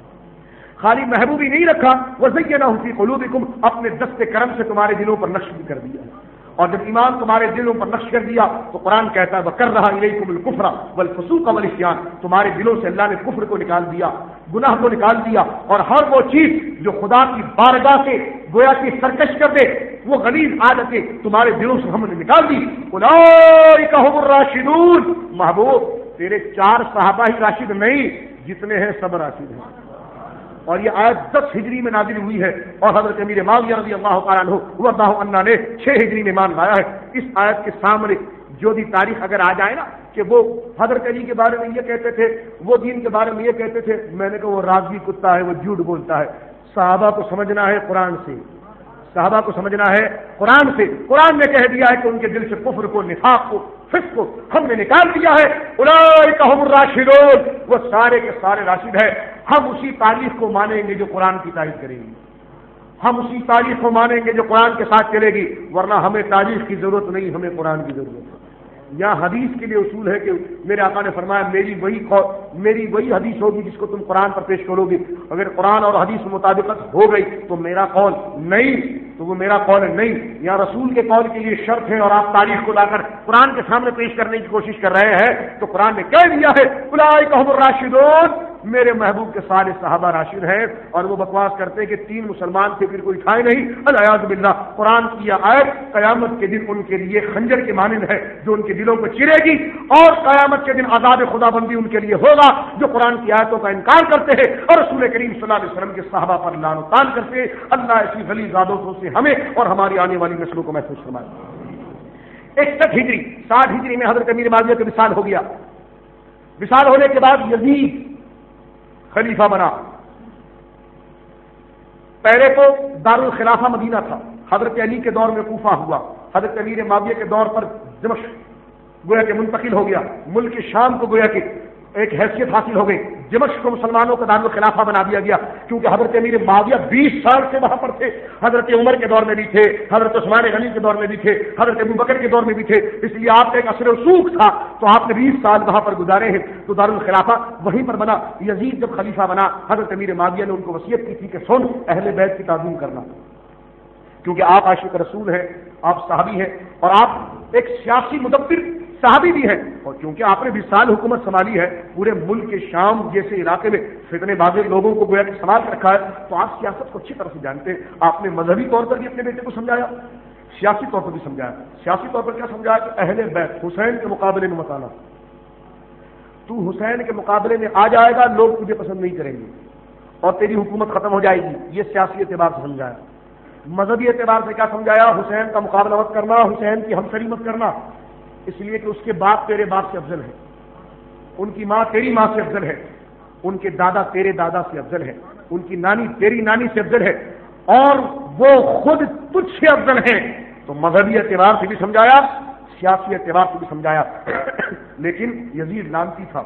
خالی محبوبی نہیں رکھا، وَزَيَّنَهُ فِي قُلُوبِكُمْ، اپنے دست کرم سے تمہارے دلوں پر نقش بھی کر دیا. اور جب ایمان تمہارے دلوں پر نقش کر دیا تو قرآن کہتا ہے وَكَرَّهَ إِلَيْكُمُ الْكُفْرَ وَالْفُسُوقَ وَالْعِصْيَانَ. تمہارے دلوں سے اللہ نے کفر کو نکال دیا، گناہ کو نکال دیا، اور ہر وہ چیز جو خدا کی بارگاہ سے گویا کہ سرکش کر دے، وہ غلیظ عادتیں تمہارے دلوں سے ہم نے نکال دی. أُولَٰئِكَ هُمُ الرَّاشِدُونَ. محبوب، تیرے چار صحابہ ہی راشد نہیں، جتنے ہیں سب راشد ہیں. اور یہ آیت دس ہجری میں نازل ہوئی ہے، اور حضرت امیر معاویہ رضی اللہ تعالیٰ عنہ وارضہ عنہ نے چھ ہجری میں ایمان لایا ہے. اس آیت کے سامنے جو بھی تاریخ اگر آ جائے نا کہ وہ حضرت علی کے بارے میں یہ کہتے تھے، وہ دین کے بارے میں یہ کہتے تھے، میں نے کہا وہ راضی کتا ہے، وہ جھوٹ بولتا ہے. صحابہ کو سمجھنا ہے قرآن سے، صحابہ کو سمجھنا ہے قرآن سے. قرآن نے کہہ دیا ہے کہ ان کے دل سے کفر کو، نفاق کو، فسق کو ہم نے نکال دیا ہے. اولئک هم الراشدون. وہ سارے کے سارے راشد ہیں. ہم اسی تاریخ کو مانیں گے جو قرآن کی تعریف کرے گی، ہم اسی تاریخ کو مانیں گے جو قرآن کے ساتھ چلے گی، ورنہ ہمیں تاریخ کی ضرورت نہیں، ہمیں قرآن کی ضرورت ہے. یہاں حدیث کے لیے اصول ہے کہ میرے آقا نے فرمایا میری وہی میری وہی حدیث ہوگی جس کو تم قرآن پر پیش کرو گے. اگر قرآن اور حدیث مطابقت ہو گئی تو میرا قول نہیں، تو وہ میرا قول نہیں. یہاں رسول کے قول کے لیے شرط ہے، اور آپ تاریخ کو لا کر قرآن کے سامنے پیش کرنے کی کوشش کر رہے ہیں تو قرآن نے کہہ دیا ہے اولئک هم الراشدون. میرے محبوب کے سارے صحابہ راشد ہیں. اور وہ بکواس کرتے ہیں کہ تین مسلمان تھے پھر کوئی تھا ہی نہیں. الیاذ باللہ. قرآن کی یہ آیت قیامت کے دن ان کے لیے خنجر کے مانند ہے جو ان کے دلوں کو چیرے گی، اور قیامت کے دن عذاب خدا بندی ان کے لیے ہوگا جو قرآن کی آیتوں کا انکار کرتے ہیں اور رسول کریم صلی اللہ علیہ وسلم کے صحابہ پر لعن و طعن کرتے ہیں. اللہ ایسی غلیظ عادتوں سے ہمیں اور ہماری آنے والی نسلوں کو محفوظ فرمائے. اکسٹھ ہجری ساٹھ ہجری میں حضرت امیر معاویہ کا وصال ہو گیا. وصال ہونے کے بعد یزید خلیفہ بنا. پہلے تو دارالخلافہ مدینہ تھا، حضرت علی کے دور میں کوفہ ہوا، حضرت امیر معاویہ کے دور پر دمشق گویا کہ منتقل ہو گیا، ملک شام کو گویا کہ ایک حیثیت حاصل ہو گئی، دمشق کو مسلمانوں کا دارالخلافہ بنا دیا گیا، کیونکہ حضرت امیر معاویہ بیس سال سے وہاں پر تھے، حضرت عمر کے دور میں بھی تھے، حضرت عثمان غنی کے دور میں بھی تھے، حضرت ابو بکر کے دور میں بھی تھے، اس لیے آپ کا ایک اثر رسوخ تھا، تو آپ نے بیس سال وہاں پر گزارے ہیں، تو دارالخلافہ وہیں پر بنا۔ یزید جب خلیفہ بنا، حضرت امیر معاویہ نے ان کو وصیت کی تھی کہ سن اہل بیت کی تعظیم کرنا، کیونکہ آپ عاشق رسول ہیں، آپ صحابی ہیں، اور آپ ایک سیاسی مدبر صحابی بھی ہیں، اور چونکہ آپ نے بیس سال حکومت سنبھالی ہے پورے ملک کے شام جیسے علاقے میں فتنے بازی لوگوں کو گویا کہ سنبھال کے رکھا ہے، تو آپ سیاست کو اچھی طرح سے جانتے ہیں۔ آپ نے مذہبی طور پر بھی اپنے بیٹے کو سمجھایا، سیاسی طور پر بھی سمجھایا۔ سیاسی طور پر کیا سمجھایا کہ اہل بیت حسین کے مقابلے میں مت آنا، تو حسین کے مقابلے میں آ جائے گا لوگ تجھے پسند نہیں کریں گے اور تیری حکومت ختم ہو جائے گی، یہ سیاسی اعتبار سے سمجھایا۔ مذہبی اعتبار سے کیا سمجھایا؟ حسین کا مقابلہ مت کرنا، حسین کی ہمسری مت کرنا، اس لیے کہ اس کے باپ تیرے باپ سے افضل ہے، ان کی ماں تیری ماں سے افضل ہے، ان کے دادا تیرے دادا سے افضل ہے، ان کی نانی تیری نانی سے افضل ہے، اور وہ خود تجھ سے افضل ہیں۔ تو مذہبی اعتبار سے بھی سمجھایا، سیاسی اعتبار سے بھی سمجھایا۔ لیکن یزید لعنتی تھا،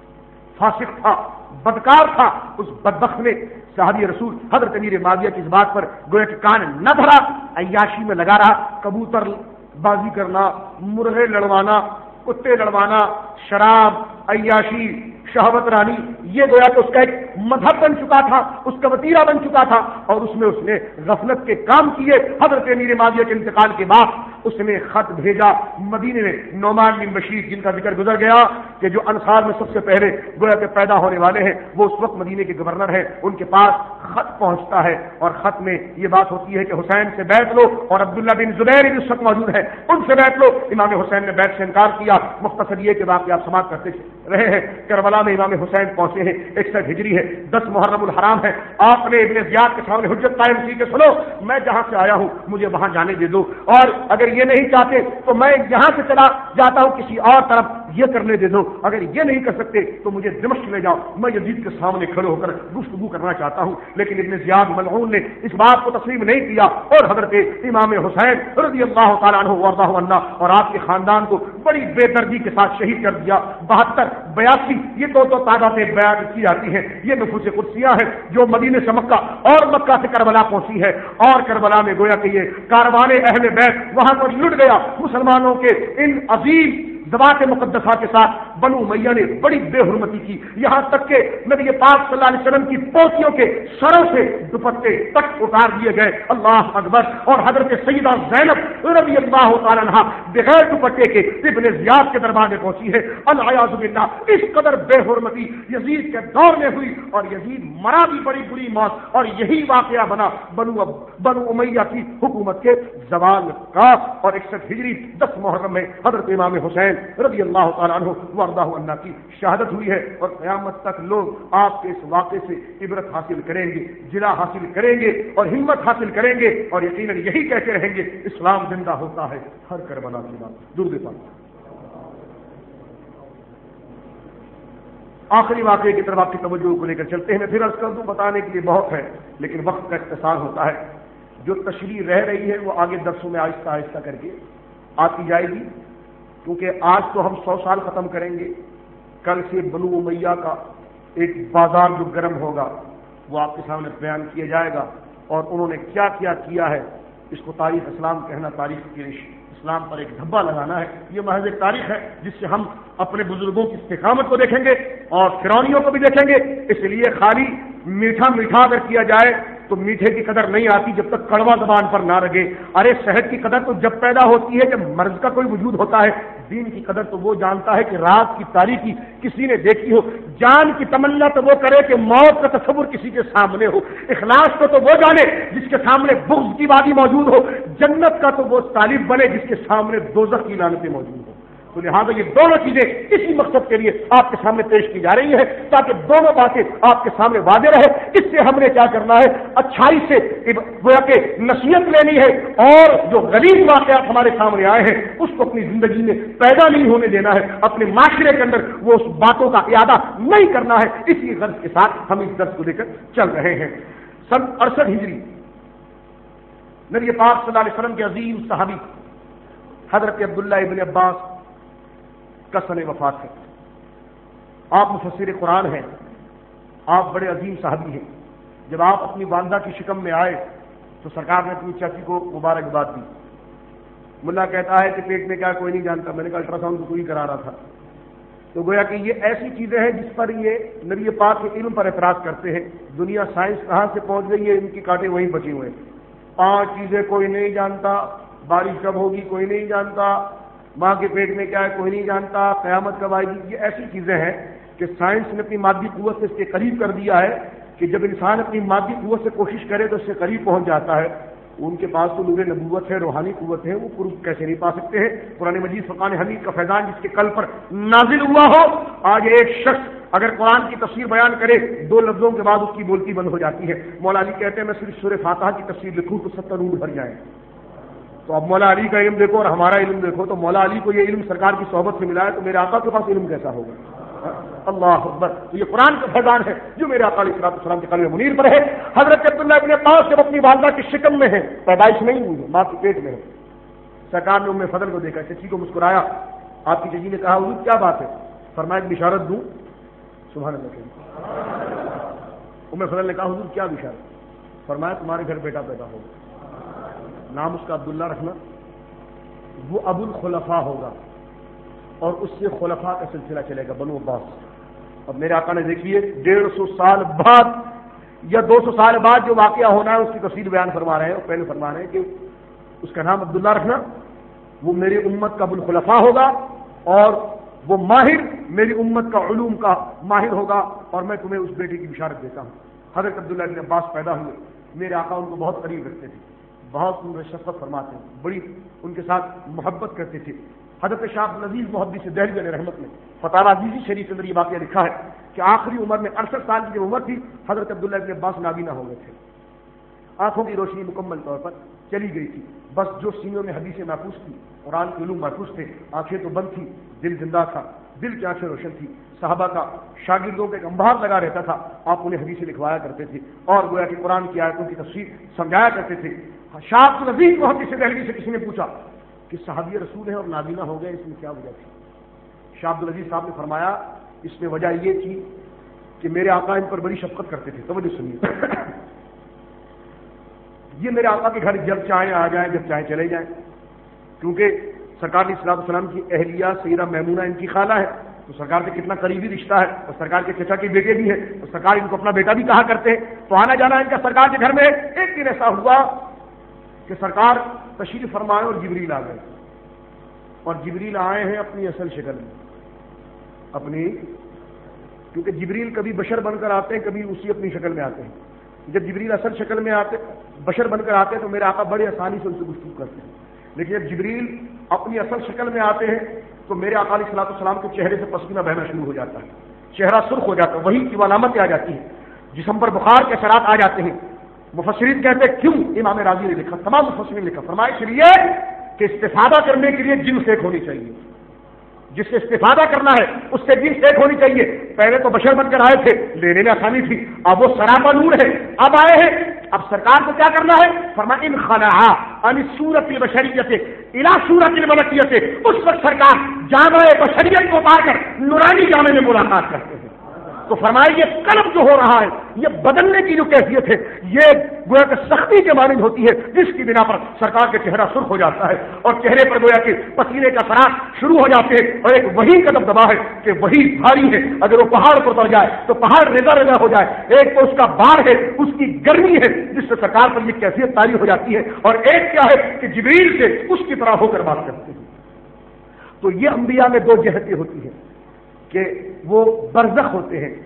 فاسق تھا، بدکار تھا، اس بدبخت نے صحابی رسول حضرت امیر معاویہ کی اس بات پر گویا کہ کان نہ دھرا، عیاشی میں لگا رہا، کبوتر بازی کرنا، مرغے لڑوانا، کتے لڑوانا، شراب، عیاشی، شہوت رانی، یہ گویا کہ اس کا ایک مذہب بن چکا تھا، اس کا وتیرہ بن چکا تھا، اور اس میں اس نے غفلت کے کام کیے۔ حضرت امیر معاویہ کے انتقال کے بعد اس نے خط بھیجا مدینے میں، نعمان بن بشیر جن کا ذکر گزر گیا کہ جو انصار میں سب سے پہلے گویا کہ پیدا ہونے والے ہیں، وہ اس وقت مدینے کے گورنر ہیں، ان کے پاس خط پہنچتا ہے، اور خط میں یہ بات ہوتی ہے کہ حسین سے بیعت لو، اور عبداللہ بن زبیر بھی اس وقت موجود ہے، ان سے بیعت لو۔ امام حسین نے بیعت سے انکار کیا۔ مختصر یہ کہ واقعہ آپ سماعت کرتے رہے ہیں، کربلا میں امام حسین پہنچے ہیں، اکسٹھ ہجری ہے، دس محرم الحرام ہے، آپ نے ابن زیاد کے سامنے حجت قائم کی کہ سنو میں جہاں سے آیا ہوں مجھے وہاں جانے دے دو، اور اگر یہ نہیں چاہتے تو میں یہاں سے چلا جاتا ہوں کسی اور طرف، یہ کرنے دے دو، اگر یہ نہیں کر سکتے تو مجھے دمشق لے جاؤ، میں یزید کے سامنے کھڑے ہو کر گفتگو کرنا چاہتا ہوں۔ لیکن ابن زیاد ملعون نے اس بات کو تسلیم نہیں کیا، اور حضرت امام حسین رضی اللہ تعالیٰ عنہ وارضاہ عنہ اور آپ کے خاندان کو بڑی بے دردی کے ساتھ شہید کر دیا۔ بہتر بیاسی یہ دو دو تعدادیں بیان کی جاتی ہیں، یہ نفوس قدسیہ ہیں جو مدینے سے مکہ اور مکہ سے کربلا پہنچی ہے، اور کربلا میں گویا کہ یہ کاروان اہل بیت وہاں پر لٹ گیا۔ مسلمانوں کے ان عظیم ذوات مقدسہ کے ساتھ بنو امیہ نے بڑی بے حرمتی کی، یہاں تک کہ نبی پاک صلی اللہ علیہ وسلم کی پوتیوں کے سروں سے دوپٹے تک اتار دیے گئے، اللہ اکبر۔ اور حضرت سیدہ زینب رضی اللہ تعالیٰ عنہا بغیر دوپٹے کے ابن زیاد کے دربار میں پہنچی ہے، العیاذ باللہ۔ اس قدر بے حرمتی یزید کے دور میں ہوئی، اور یزید مرا بھی بڑی بری موت، اور یہی واقعہ بنا بنو بنو امیہ کی حکومت کے زوال کا۔ اور اکسٹھ ہجری دس محرم میں حضرت امام حسین رضی اللہ تعالیٰ عنہ وارضاہ عنہ کی شہادت ہوئی ہے، اور قیامت تک لوگ آپ کے اس واقعے سے عبرت حاصل کریں گے، جلا حاصل کریں گے، اور ہمت حاصل کریں گے، اور یقیناً یہی کہتے رہیں گے اسلام زندہ ہوتا ہے ہر کربلا کی بات۔ درود پاک۔ آخری واقعے کی طرف آپ کی توجہ کو لے کر چلتے ہیں، میں پھر عرض کر دوں، بتانے کے لیے بہت ہے لیکن وقت کا اختصار ہوتا ہے۔ جو تشریح رہ رہی ہے وہ آگے درسوں میں آہستہ آہستہ کر کے آتی جائے گی، کیونکہ آج تو ہم سو سال ختم کریں گے، کل سے بنو امیہ کا ایک بازار جو گرم ہوگا وہ آپ کے سامنے بیان کیا جائے گا، اور انہوں نے کیا کیا کیا ہے، اس کو تاریخ اسلام کہنا تاریخ کی اسلام پر ایک دھبا لگانا ہے۔ یہ محض ایک تاریخ ہے جس سے ہم اپنے بزرگوں کی استقامت کو دیکھیں گے اور فرعونیوں کو بھی دیکھیں گے۔ اس لیے خالی میٹھا میٹھا اگر کیا جائے تو میٹھے کی قدر نہیں آتی جب تک کڑوا زبان پر نہ لگے۔ ارے شہد کی قدر تو جب پیدا ہوتی ہے جب مرض کا کوئی وجود ہوتا ہے، دین کی قدر تو وہ جانتا ہے کہ رات کی تاریکی کسی نے دیکھی ہو، جان کی تمنا تو وہ کرے کہ موت کا تصور کسی کے سامنے ہو، اخلاص کو تو وہ جانے جس کے سامنے بغض کی وادی موجود ہو، جنت کا تو وہ طالب بنے جس کے سامنے دوزخ کی لعنتیں موجود ہو۔ تو لہٰذا یہ دونوں چیزیں اسی مقصد کے لیے آپ کے سامنے پیش کی جا رہی ہیں تاکہ دونوں باتیں آپ کے سامنے واضح رہے۔ اس سے ہم نے کیا کرنا ہے، اچھائی سے گویا کہ نصیحت لینی ہے، اور جو غلیظ واقعات ہمارے سامنے آئے ہیں اس کو اپنی زندگی میں پیدا نہیں ہونے دینا ہے، اپنے معاشرے کے اندر وہ اس باتوں کا اعادہ نہیں کرنا ہے۔ اسی غرض کے ساتھ ہم اس درس کو لے کر چل رہے ہیں۔ سن اڑسٹھ ہجری نبی پاک صلی اللہ علیہ وسلم کے عظیم صحابی حضرت عبداللہ ابن عباس کا سن وفات ہے. آپ مفسر قرآن ہیں, آپ بڑے عظیم صحابی ہیں. جب آپ اپنی والدہ کی شکم میں آئے تو سرکار نے اپنی چاچی کو مبارکباد دی. ملا کہتا ہے کہ پیٹ میں کیا کوئی نہیں جانتا, میں نے کہا الٹرا ساؤنڈ کوئی کرا رہا تھا. تو گویا کہ یہ ایسی چیزیں ہیں جس پر یہ نبی پاک کے علم پر اعتراض کرتے ہیں. دنیا سائنس کہاں سے پہنچ گئی ہے, ان کی کانٹے وہیں بچے ہوئے ہیں. پانچ چیزیں کوئی نہیں جانتا, بارش کب ہوگی کوئی نہیں جانتا, ماں کے پیٹ میں کیا ہے کوئی نہیں جانتا, قیامت کب آئے گی. یہ ایسی چیزیں ہیں کہ سائنس نے اپنی مادی قوت سے اس کے قریب کر دیا ہے کہ جب انسان اپنی مادی قوت سے کوشش کرے تو اس سے قریب پہنچ جاتا ہے. ان کے پاس تو نور نبوت ہے, روحانی قوت ہے, وہ قرب کیسے نہیں پا سکتے ہیں. قرآن مجید فرقان حمید کا فیضان جس کے قلب پر نازل ہوا ہو, آج ایک شخص اگر قرآن کی تفسیر بیان کرے دو لفظوں کے بعد اس کی بولتی بند ہو جاتی ہے. مولا علی کہتے ہیں میں صرف سورہ فاتحہ کی تفسیر لکھوں تو ستر اونٹ بھر جائیں. تو اب مولا علی کا علم دیکھو اور ہمارا علم دیکھو, تو مولا علی کو یہ علم سرکار کی صحبت سے ملا ہے, تو میرے آقا کے پاس علم کیسا ہوگا. اللہ اکبر. تو یہ قرآن کا فیضان ہے جو میرے آقا علیہ الصلوۃ والسلام کے قلب منیر پر ہے. حضرت عبداللہ ابن عباس جب اپنی والدہ کی شکم میں ہے, پیدائش نہیں ہوئی ہے, ماں کے پیٹ میں ہے, سرکار نے ام فضل کو دیکھا, چچی کو مسکرایا. آپ کی چچی نے کہا حضور کیا بات ہے؟ فرمایا بشارت دوں. سبحان اللہ. ام فضل نے کہا حضور کیا بشارت؟ فرمایا تمہارے گھر بیٹا پیدا ہوگا, نام اس کا عبداللہ رکھنا, وہ ابو الخلفاء ہوگا اور اس سے خلفاء کا سلسلہ چلے گا, بنو عباس. اب میرے آقا نے دیکھیے ڈیڑھ سو سال بعد یا دو سو سال بعد جو واقعہ ہونا ہے اس کی تفصیل بیان فرما رہے ہیں. اور پہلے فرما رہے ہیں کہ اس کا نام عبداللہ رکھنا, وہ میری امت کا ابو الخلفاء ہوگا اور وہ ماہر میری امت کا علوم کا ماہر ہوگا, اور میں تمہیں اس بیٹے کی بشارت دیتا ہوں. حضرت عبداللہ بن عباس پیدا ہوئے. میرے آقا ان کو بہت قریب رکھتے تھے, بہت ان میں شفقت فرماتے ہیں, بڑی ان کے ساتھ محبت کرتے تھے. حضرت شاہ عبد العزیز محدث دہلوی علیہ رحمت نے فتاوی عزیزی شریف کے اندر یہ واقعہ لکھا ہے کہ آخری عمر میں اڑسٹھ سال کی جو عمر تھی حضرت عبداللہ ابن عباس نابینا ہو گئے تھے. آنکھوں کی روشنی مکمل طور پر چلی گئی تھی, بس جو سینوں میں حدیثیں محفوظ تھی, قرآن کے علوم محفوظ تھے, آنکھیں تو بند تھی, دل زندہ تھا, دل کی آنکھیں روشن تھی. صحابہ کا شاگردوں کا ایک انبار لگا رہتا تھا, آپ انہیں حدیثیں لکھوایا کرتے تھے اور گویا کہ قرآن کی آیتوں کی تفسیر سمجھایا کرتے تھے. شاہ عبد العزیز محدث دہلوی سے کسی نے پوچھا کہ صحابی رسول ہیں اور نابینا ہو گئے, اس میں کیا وجہ تھی؟ شاہ عبد العزیز صاحب نے فرمایا اس میں وجہ یہ تھی کہ میرے آقا ان پر بڑی شفقت کرتے تھے. توجہ سنیے, یہ میرے آقا کے گھر جب چاہیں آ جائیں, جب چاہیں چلے جائیں, کیونکہ سرکار علیہ الصلوۃ والسلام کی اہلیہ سیدہ میمونہ ان کی خالہ ہے, تو سرکار سے کتنا قریبی رشتہ ہے, اور سرکار کے چچا کے بیٹے بھی ہیں, اور سرکار ان کو اپنا بیٹا بھی کہا کرتے ہیں. تو آنا جانا ان کا سرکار کے گھر میں. ایک دن ایسا ہوا کہ سرکار تشریف فرمائے اور جبریل آ گئے, اور جبریل آئے ہیں اپنی اصل شکل میں, اپنی, کیونکہ جبریل کبھی بشر بن کر آتے ہیں, کبھی اسی اپنی شکل میں آتے ہیں. جب جبریل اصل شکل میں آتے, بشر بن کر آتے ہیں, تو میرے آقا بڑے آسانی سے ان سے گفتگو کرتے ہیں. لیکن جب جبریل اپنی اصل شکل میں آتے ہیں تو میرے آقا علیہ الصلوۃ والسلام کے چہرے سے پسینہ بہنا شروع ہو جاتا ہے, چہرہ سرخ ہو جاتا ہے, وہی کی علامتیں آ جاتی ہیں, جسم پر بخار کے اثرات آ جاتے ہیں. مفسرین کہتے ہیں کیوں؟ امام راضی نے لکھا, تمام مفسرین نے لکھا, فرمایا اس لیے کہ استفادہ کرنے کے لیے جن سیکھ ہونی چاہیے, جس سے استفادہ کرنا ہے اس سے جن سیکھ ہونی چاہیے. پہلے تو بشر بن کر آئے تھے, لینے میں آسانی تھی, اب وہ سراپا نور ہے, اب آئے ہیں, اب سرکار کو کیا کرنا ہے؟ فرمایا ان خلع عن صورت البشریت الى صورت الملکیت. اس وقت سرکار جامع بشریت کو اتار کر نورانی جامع میں ملاقات کرتے ہیں. تو فرمایا یہ قلب جو ہو رہا ہے, یہ بدلنے کی جو کیفیت ہے, یہ گویا کہ سختی کے مانند ہوتی ہے, جس کی بنا پر سرکار کے چہرہ سرخ ہو جاتا ہے اور چہرے پر گویا کہ پسینے کا اثرات شروع ہو جاتے ہیں. اور ایک وہی کا دبدبا ہے کہ وہی بھاری ہے, اگر وہ پہاڑ پر اتر جائے تو پہاڑ ریزا ریزا ہو جائے. ایک تو اس کا بار ہے, اس کی گرمی ہے, جس سے سرکار پر یہ کیفیت طاری ہو جاتی ہے, اور ایک کیا ہے کہ جبریل سے اس کی طرح ہو کر بات کرتے ہیں. تو یہ انبیاء میں دو جہتیں ہوتی ہیں کہ وہ برزخ ہوتے ہیں,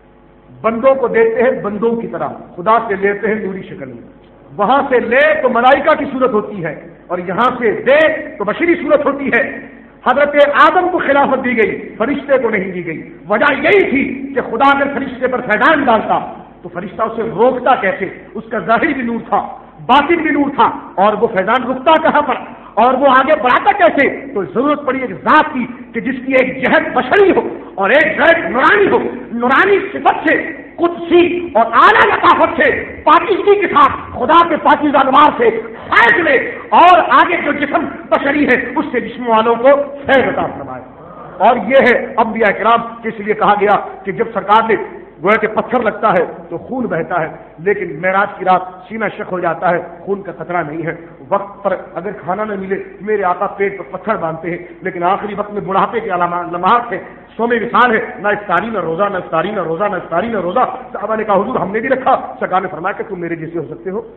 بندوں کو دیتے ہیں بندوں کی طرح, خدا سے لیتے ہیں نوری شکل میں, وہاں سے لے تو ملائکہ کی صورت ہوتی ہے, اور یہاں سے دے تو بشری صورت ہوتی ہے. حضرت آدم کو خلافت دی گئی, فرشتے کو نہیں دی گئی. وجہ یہی تھی کہ خدا اگر فرشتے پر فیضان ڈالتا تو فرشتہ اسے روکتا کیسے؟ اس کا ظاہر بھی نور تھا, باطن بھی نور تھا, اور وہ فیضان رکتا کہاں پر اور وہ آگے بڑھاتا کیسے؟ تو ضرورت پڑی ایک ذات کی کہ جس کی ایک جہت بشری ہو اور ایک جہت نورانی ہو. نورانی صفت سے قدسی اور اعلیٰ لطافت سے پاکیزگی کے ساتھ خدا کے پاکیزہ انوار سے فیض لے اور آگے جو جسم بشری ہے اس سے جسم والوں کو فیض عطا فرمائے. اور یہ ہے انبیاء کرام کہ اس لیے کہا گیا کہ جب سرکار نے گویا کہ پتھر لگتا ہے تو خون بہتا ہے، لیکن معراج کی رات سینہ شق ہو جاتا ہے، خون کا خطرہ نہیں ہے. وقت پر اگر کھانا نہ ملے میرے آقا پیٹ پر پتھر باندھتے ہیں، لیکن آخری وقت میں بڑھاپے کے لمحات ہے، سو میں وصال ہے، نہ افطاری نہ روزہ، نہ افطاری نہ روزہ، نہ افطاری نہ روزہ. صحابہ نے کہا حضور ہم نے بھی رکھا. سرکار نے فرمایا کہ تم میرے جیسے ہو سکتے ہو؟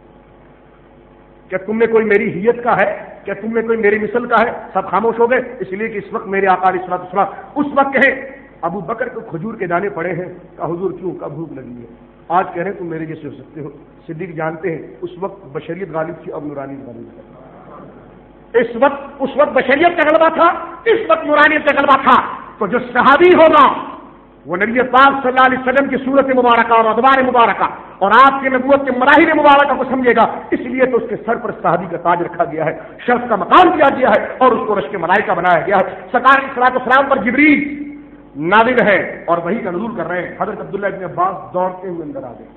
کیا تم نے کوئی میری حیت کا ہے؟ کیا تم نے کوئی میری مثل کا ہے؟ سب خاموش ہو گئے، اس لیے کہ اس وقت میرے آقا علیہ الصلوۃ والسلام اس وقت کہے ابو بکر کو کھجور کے دانے پڑے ہیں. کہا حضور کیوں؟ کا بھوک لگی ہے. آج کہہ رہے ہیں تم میرے جیسے ہو سکتے ہو. صدیق جانتے ہیں اس وقت بشریت غالب تھی، اب نورانیت غالب تھی. اس وقت اس وقت بشریت کا غلبہ تھا، اس وقت نورانیت کا غلبہ تھا. تو جو صحابی ہوگا وہ نبی پاک صلی اللہ علیہ وسلم کی صورت مبارکہ اور ادوار مبارکہ اور آپ کی نبوت کے مراحل مبارکہ کو سمجھے گا. اس لیے تو اس کے سر پر صحابی کا تاج رکھا گیا ہے، شرف کا مقام دیا گیا ہے اور اس کو رشک ملائکہ بنایا گیا ہے. سرکار علیہ الصلوۃ والسلام پر جبریل نازل ہے اور وہی کا نزول کر رہے ہیں. حضرت عبداللہ ابن عباس دوڑتے ہوئے اندر آ گئے.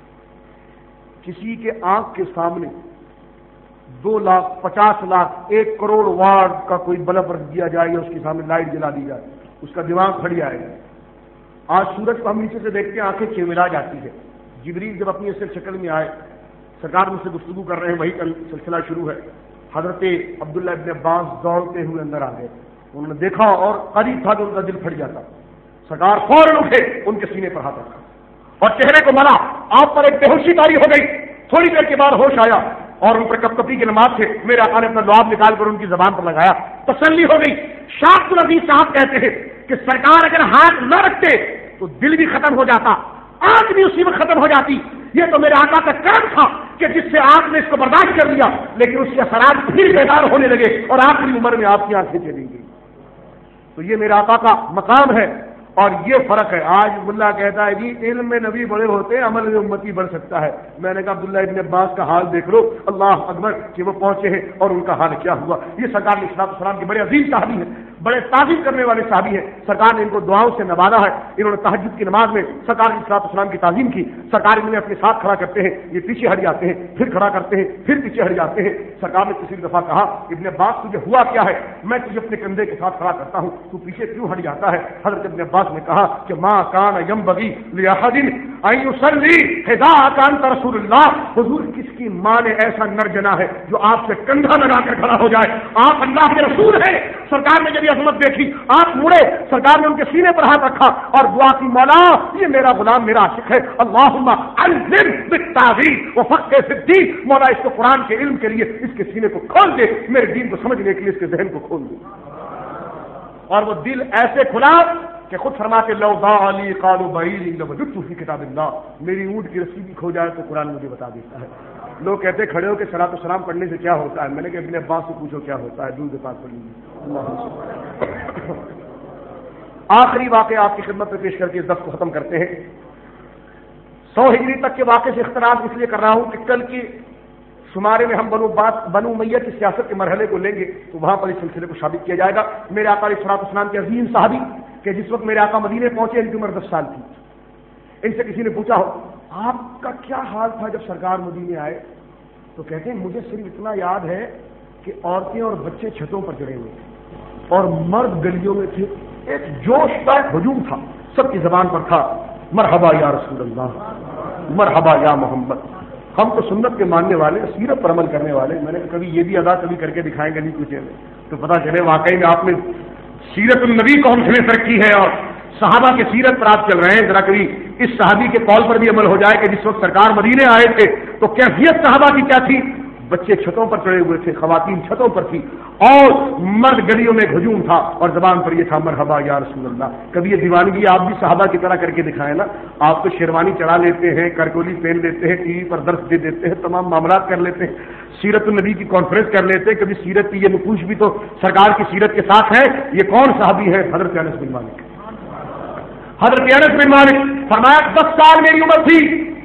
کسی کے آنکھ کے سامنے دو لاکھ پچاس لاکھ ایک کروڑ واٹ کا کوئی بلب رکھ دیا جائے یا اس کے سامنے لائٹ جلا دی جائے اس کا دماغ کھڑ جائے گا. آج سورج کو ہم نیچے سے دیکھتے ہیں آنکھیں چملا جاتی ہے. جبریل جب اپنی اصل شکل میں آئے سرکار مجھ سے گفتگو کر رہے ہیں، وہی کا سلسلہ شروع ہے. حضرت عبداللہ ابن عباس دوڑتے ہوئے اندر آ گئے. انہوں نے دیکھا اور قریب تھا کہ ان کا دل پھٹ جاتا. سرکار فوراً اٹھے، ان کے سینے پر ہاتھ رکھا اور چہرے کو ملا. آپ پر ایک بے ہوشی طاری ہو گئی. تھوڑی دیر کے بعد ہوش آیا اور ان پر کپ کپی کی نماز سے میرے آقا نے اپنا لعاب نکال کر ان کی زبان پر لگایا. تسلی ہو گئی. شاہ العزیز صاحب کہتے ہیں کہ سرکار اگر ہاتھ نہ رکھتے تو دل بھی ختم ہو جاتا، آنکھ بھی اسی وقت ختم ہو جاتی. یہ تو میرے آقا کا کرم تھا کہ جس سے آپ نے اس کو برداشت کر لیا، لیکن اس کے اثرات پھر بیدار ہونے لگے اور آخری عمر میں آپ کی آنکھیں چلی گئی. تو یہ میرے آقا کا مقام ہے اور یہ فرق ہے. آج ملا کہتا ہے جی علم میں نبی بڑے ہوتے ہیں، عمل میں امتی بڑھ سکتا ہے. میں نے کہا عبداللہ ابن عباس کا حال دیکھ لو، اللہ اکبر کہ وہ پہنچے ہیں اور ان کا حال کیا ہوا. یہ سرکار علیہ الصلوۃ والسلام کے بڑے عظیم صحابی ہیں، بڑے تعظیم کرنے والے صحابی ہیں. سرکار نے ان کو دعاؤں سے نوازا ہے. انہوں نے تہجد کی نماز میں سرکار علیہ الصلوۃ والسلام کی تعظیم کی. سرکار انہیں اپنے ساتھ کھڑا کرتے ہیں، یہ پیچھے ہٹ جاتے ہیں، پھر کھڑا کرتے ہیں، پھر پیچھے ہٹ جاتے ہیں. سرکار نے کسی دفعہ کہا ابن عباس تجھے ہوا کیا ہے؟ میں تجھے اپنے کندھے کے ساتھ کھڑا کرتا ہوں، تو پیچھے کیوں ہٹ جاتا ہے؟ حضرت ابن عباس نے کہا کہ ما کان ينبغي لاحد ان يصلي حذاء انت رسول اللہ. حضور کس کی ماں نے ایسا نر جنا ہے جو آپ سے کندھا لگا کر کھڑا ہو جائے؟ آپ اللہ کے رسول ہیں. سرکار نے جب یہ عظمت دیکھی آپ مڑے، سرکار نے ان کے سینے پر ہاتھ رکھا اور دعا کی مولا یہ میرا غلام میرا عاشق ہے، اللہم علم بالتعویل وفقہ فی الدین. مولا اس کو قرآن کے علم کے لیے اس کے سینے کو کھول دے، میرے دین کو سمجھنے کے لیے اس کے ذہن کو کھول دے. اور وہ دل ایسے کھلا کہ خود فرماتے لو ضاع علی قالوا بعیر لوجدت فی کتاب اللہ. میری اونٹ کی رسی بھی کھو جائے تو قرآن مجھے بتا دیتا ہے. لوگ کہتے کھڑے ہو کہ صلاۃ والسلام پڑھنے سے کیا ہوتا ہے؟ میں نے کہا ابن عباس سے پوچھو کیا ہوتا ہے، دودھ پاک پڑھ لیجیے. آخری واقعہ آپ کی خدمت میں پیش کر کے اس درس کو ختم کرتے ہیں. سو ہجری تک کے واقعے سے اختلاف اس لیے کر رہا ہوں کہ کل کی شمارے میں ہم بنو بات بنو امیہ کی سیاست کے مرحلے کو لیں گے تو وہاں پر اس سلسلے کو ثابت کیا جائے گا. میرے آقا علیہ الصلوۃ والسلام کے عظیم صحابی کہ جس وقت میرے آقا مدینے پہنچے ان کی عمر دس سال تھی. ان سے کسی نے پوچھا ہو آپ کا کیا حال تھا جب سرکار مدینے آئے؟ تو کہتے ہیں مجھے صرف اتنا یاد ہے کہ عورتیں اور بچے چھتوں پر چڑھے ہوئے تھے اور مرد گلیوں میں تھے. ایک جوش کا ہجوم تھا، سب کی زبان پر تھا مرحبا یا رسول اللہ، مرحبا یا محمد. ہم تو سنت کے ماننے والے، سیرت پر عمل کرنے والے. میں نے کبھی یہ بھی ادا کبھی کر کے دکھائیں گے نہیں پوچھے میں تو پتہ چلے واقعی میں آپ نے سیرت النبی کو ہم سے ترقی ہے اور صحابہ کی سیرت پر آپ چل رہے ہیں. ذرا کبھی اس صحابی کے قول پر بھی عمل ہو جائے کہ جس وقت سرکار مدینے آئے تھے تو کیفیت صحابہ کی کیا تھی. بچے چھتوں پر چڑھے ہوئے تھے، خواتین چھتوں پر تھی اور مرد گلیوں میں ہجوم تھا اور زبان پر یہ تھا مرحبا یا رسول اللہ. کبھی یہ دیوانگی آپ بھی صحابہ کی طرح کر کے دکھائیں نا. آپ تو شیروانی چڑھا لیتے ہیں، کرکولی پہن لیتے ہیں، ٹی وی پر درس دے دیتے ہیں، تمام معاملات کر لیتے ہیں، سیرت النبی کی کانفرنس کر لیتے ہیں. کبھی سیرت کی یہ نقوش بھی تو سرکار کی سیرت کے ساتھ ہے. یہ کون صحابی ہے؟ حضرت انس بن مالک. حضرت انس بن مالک فرمایا دس سال میری عمر تھی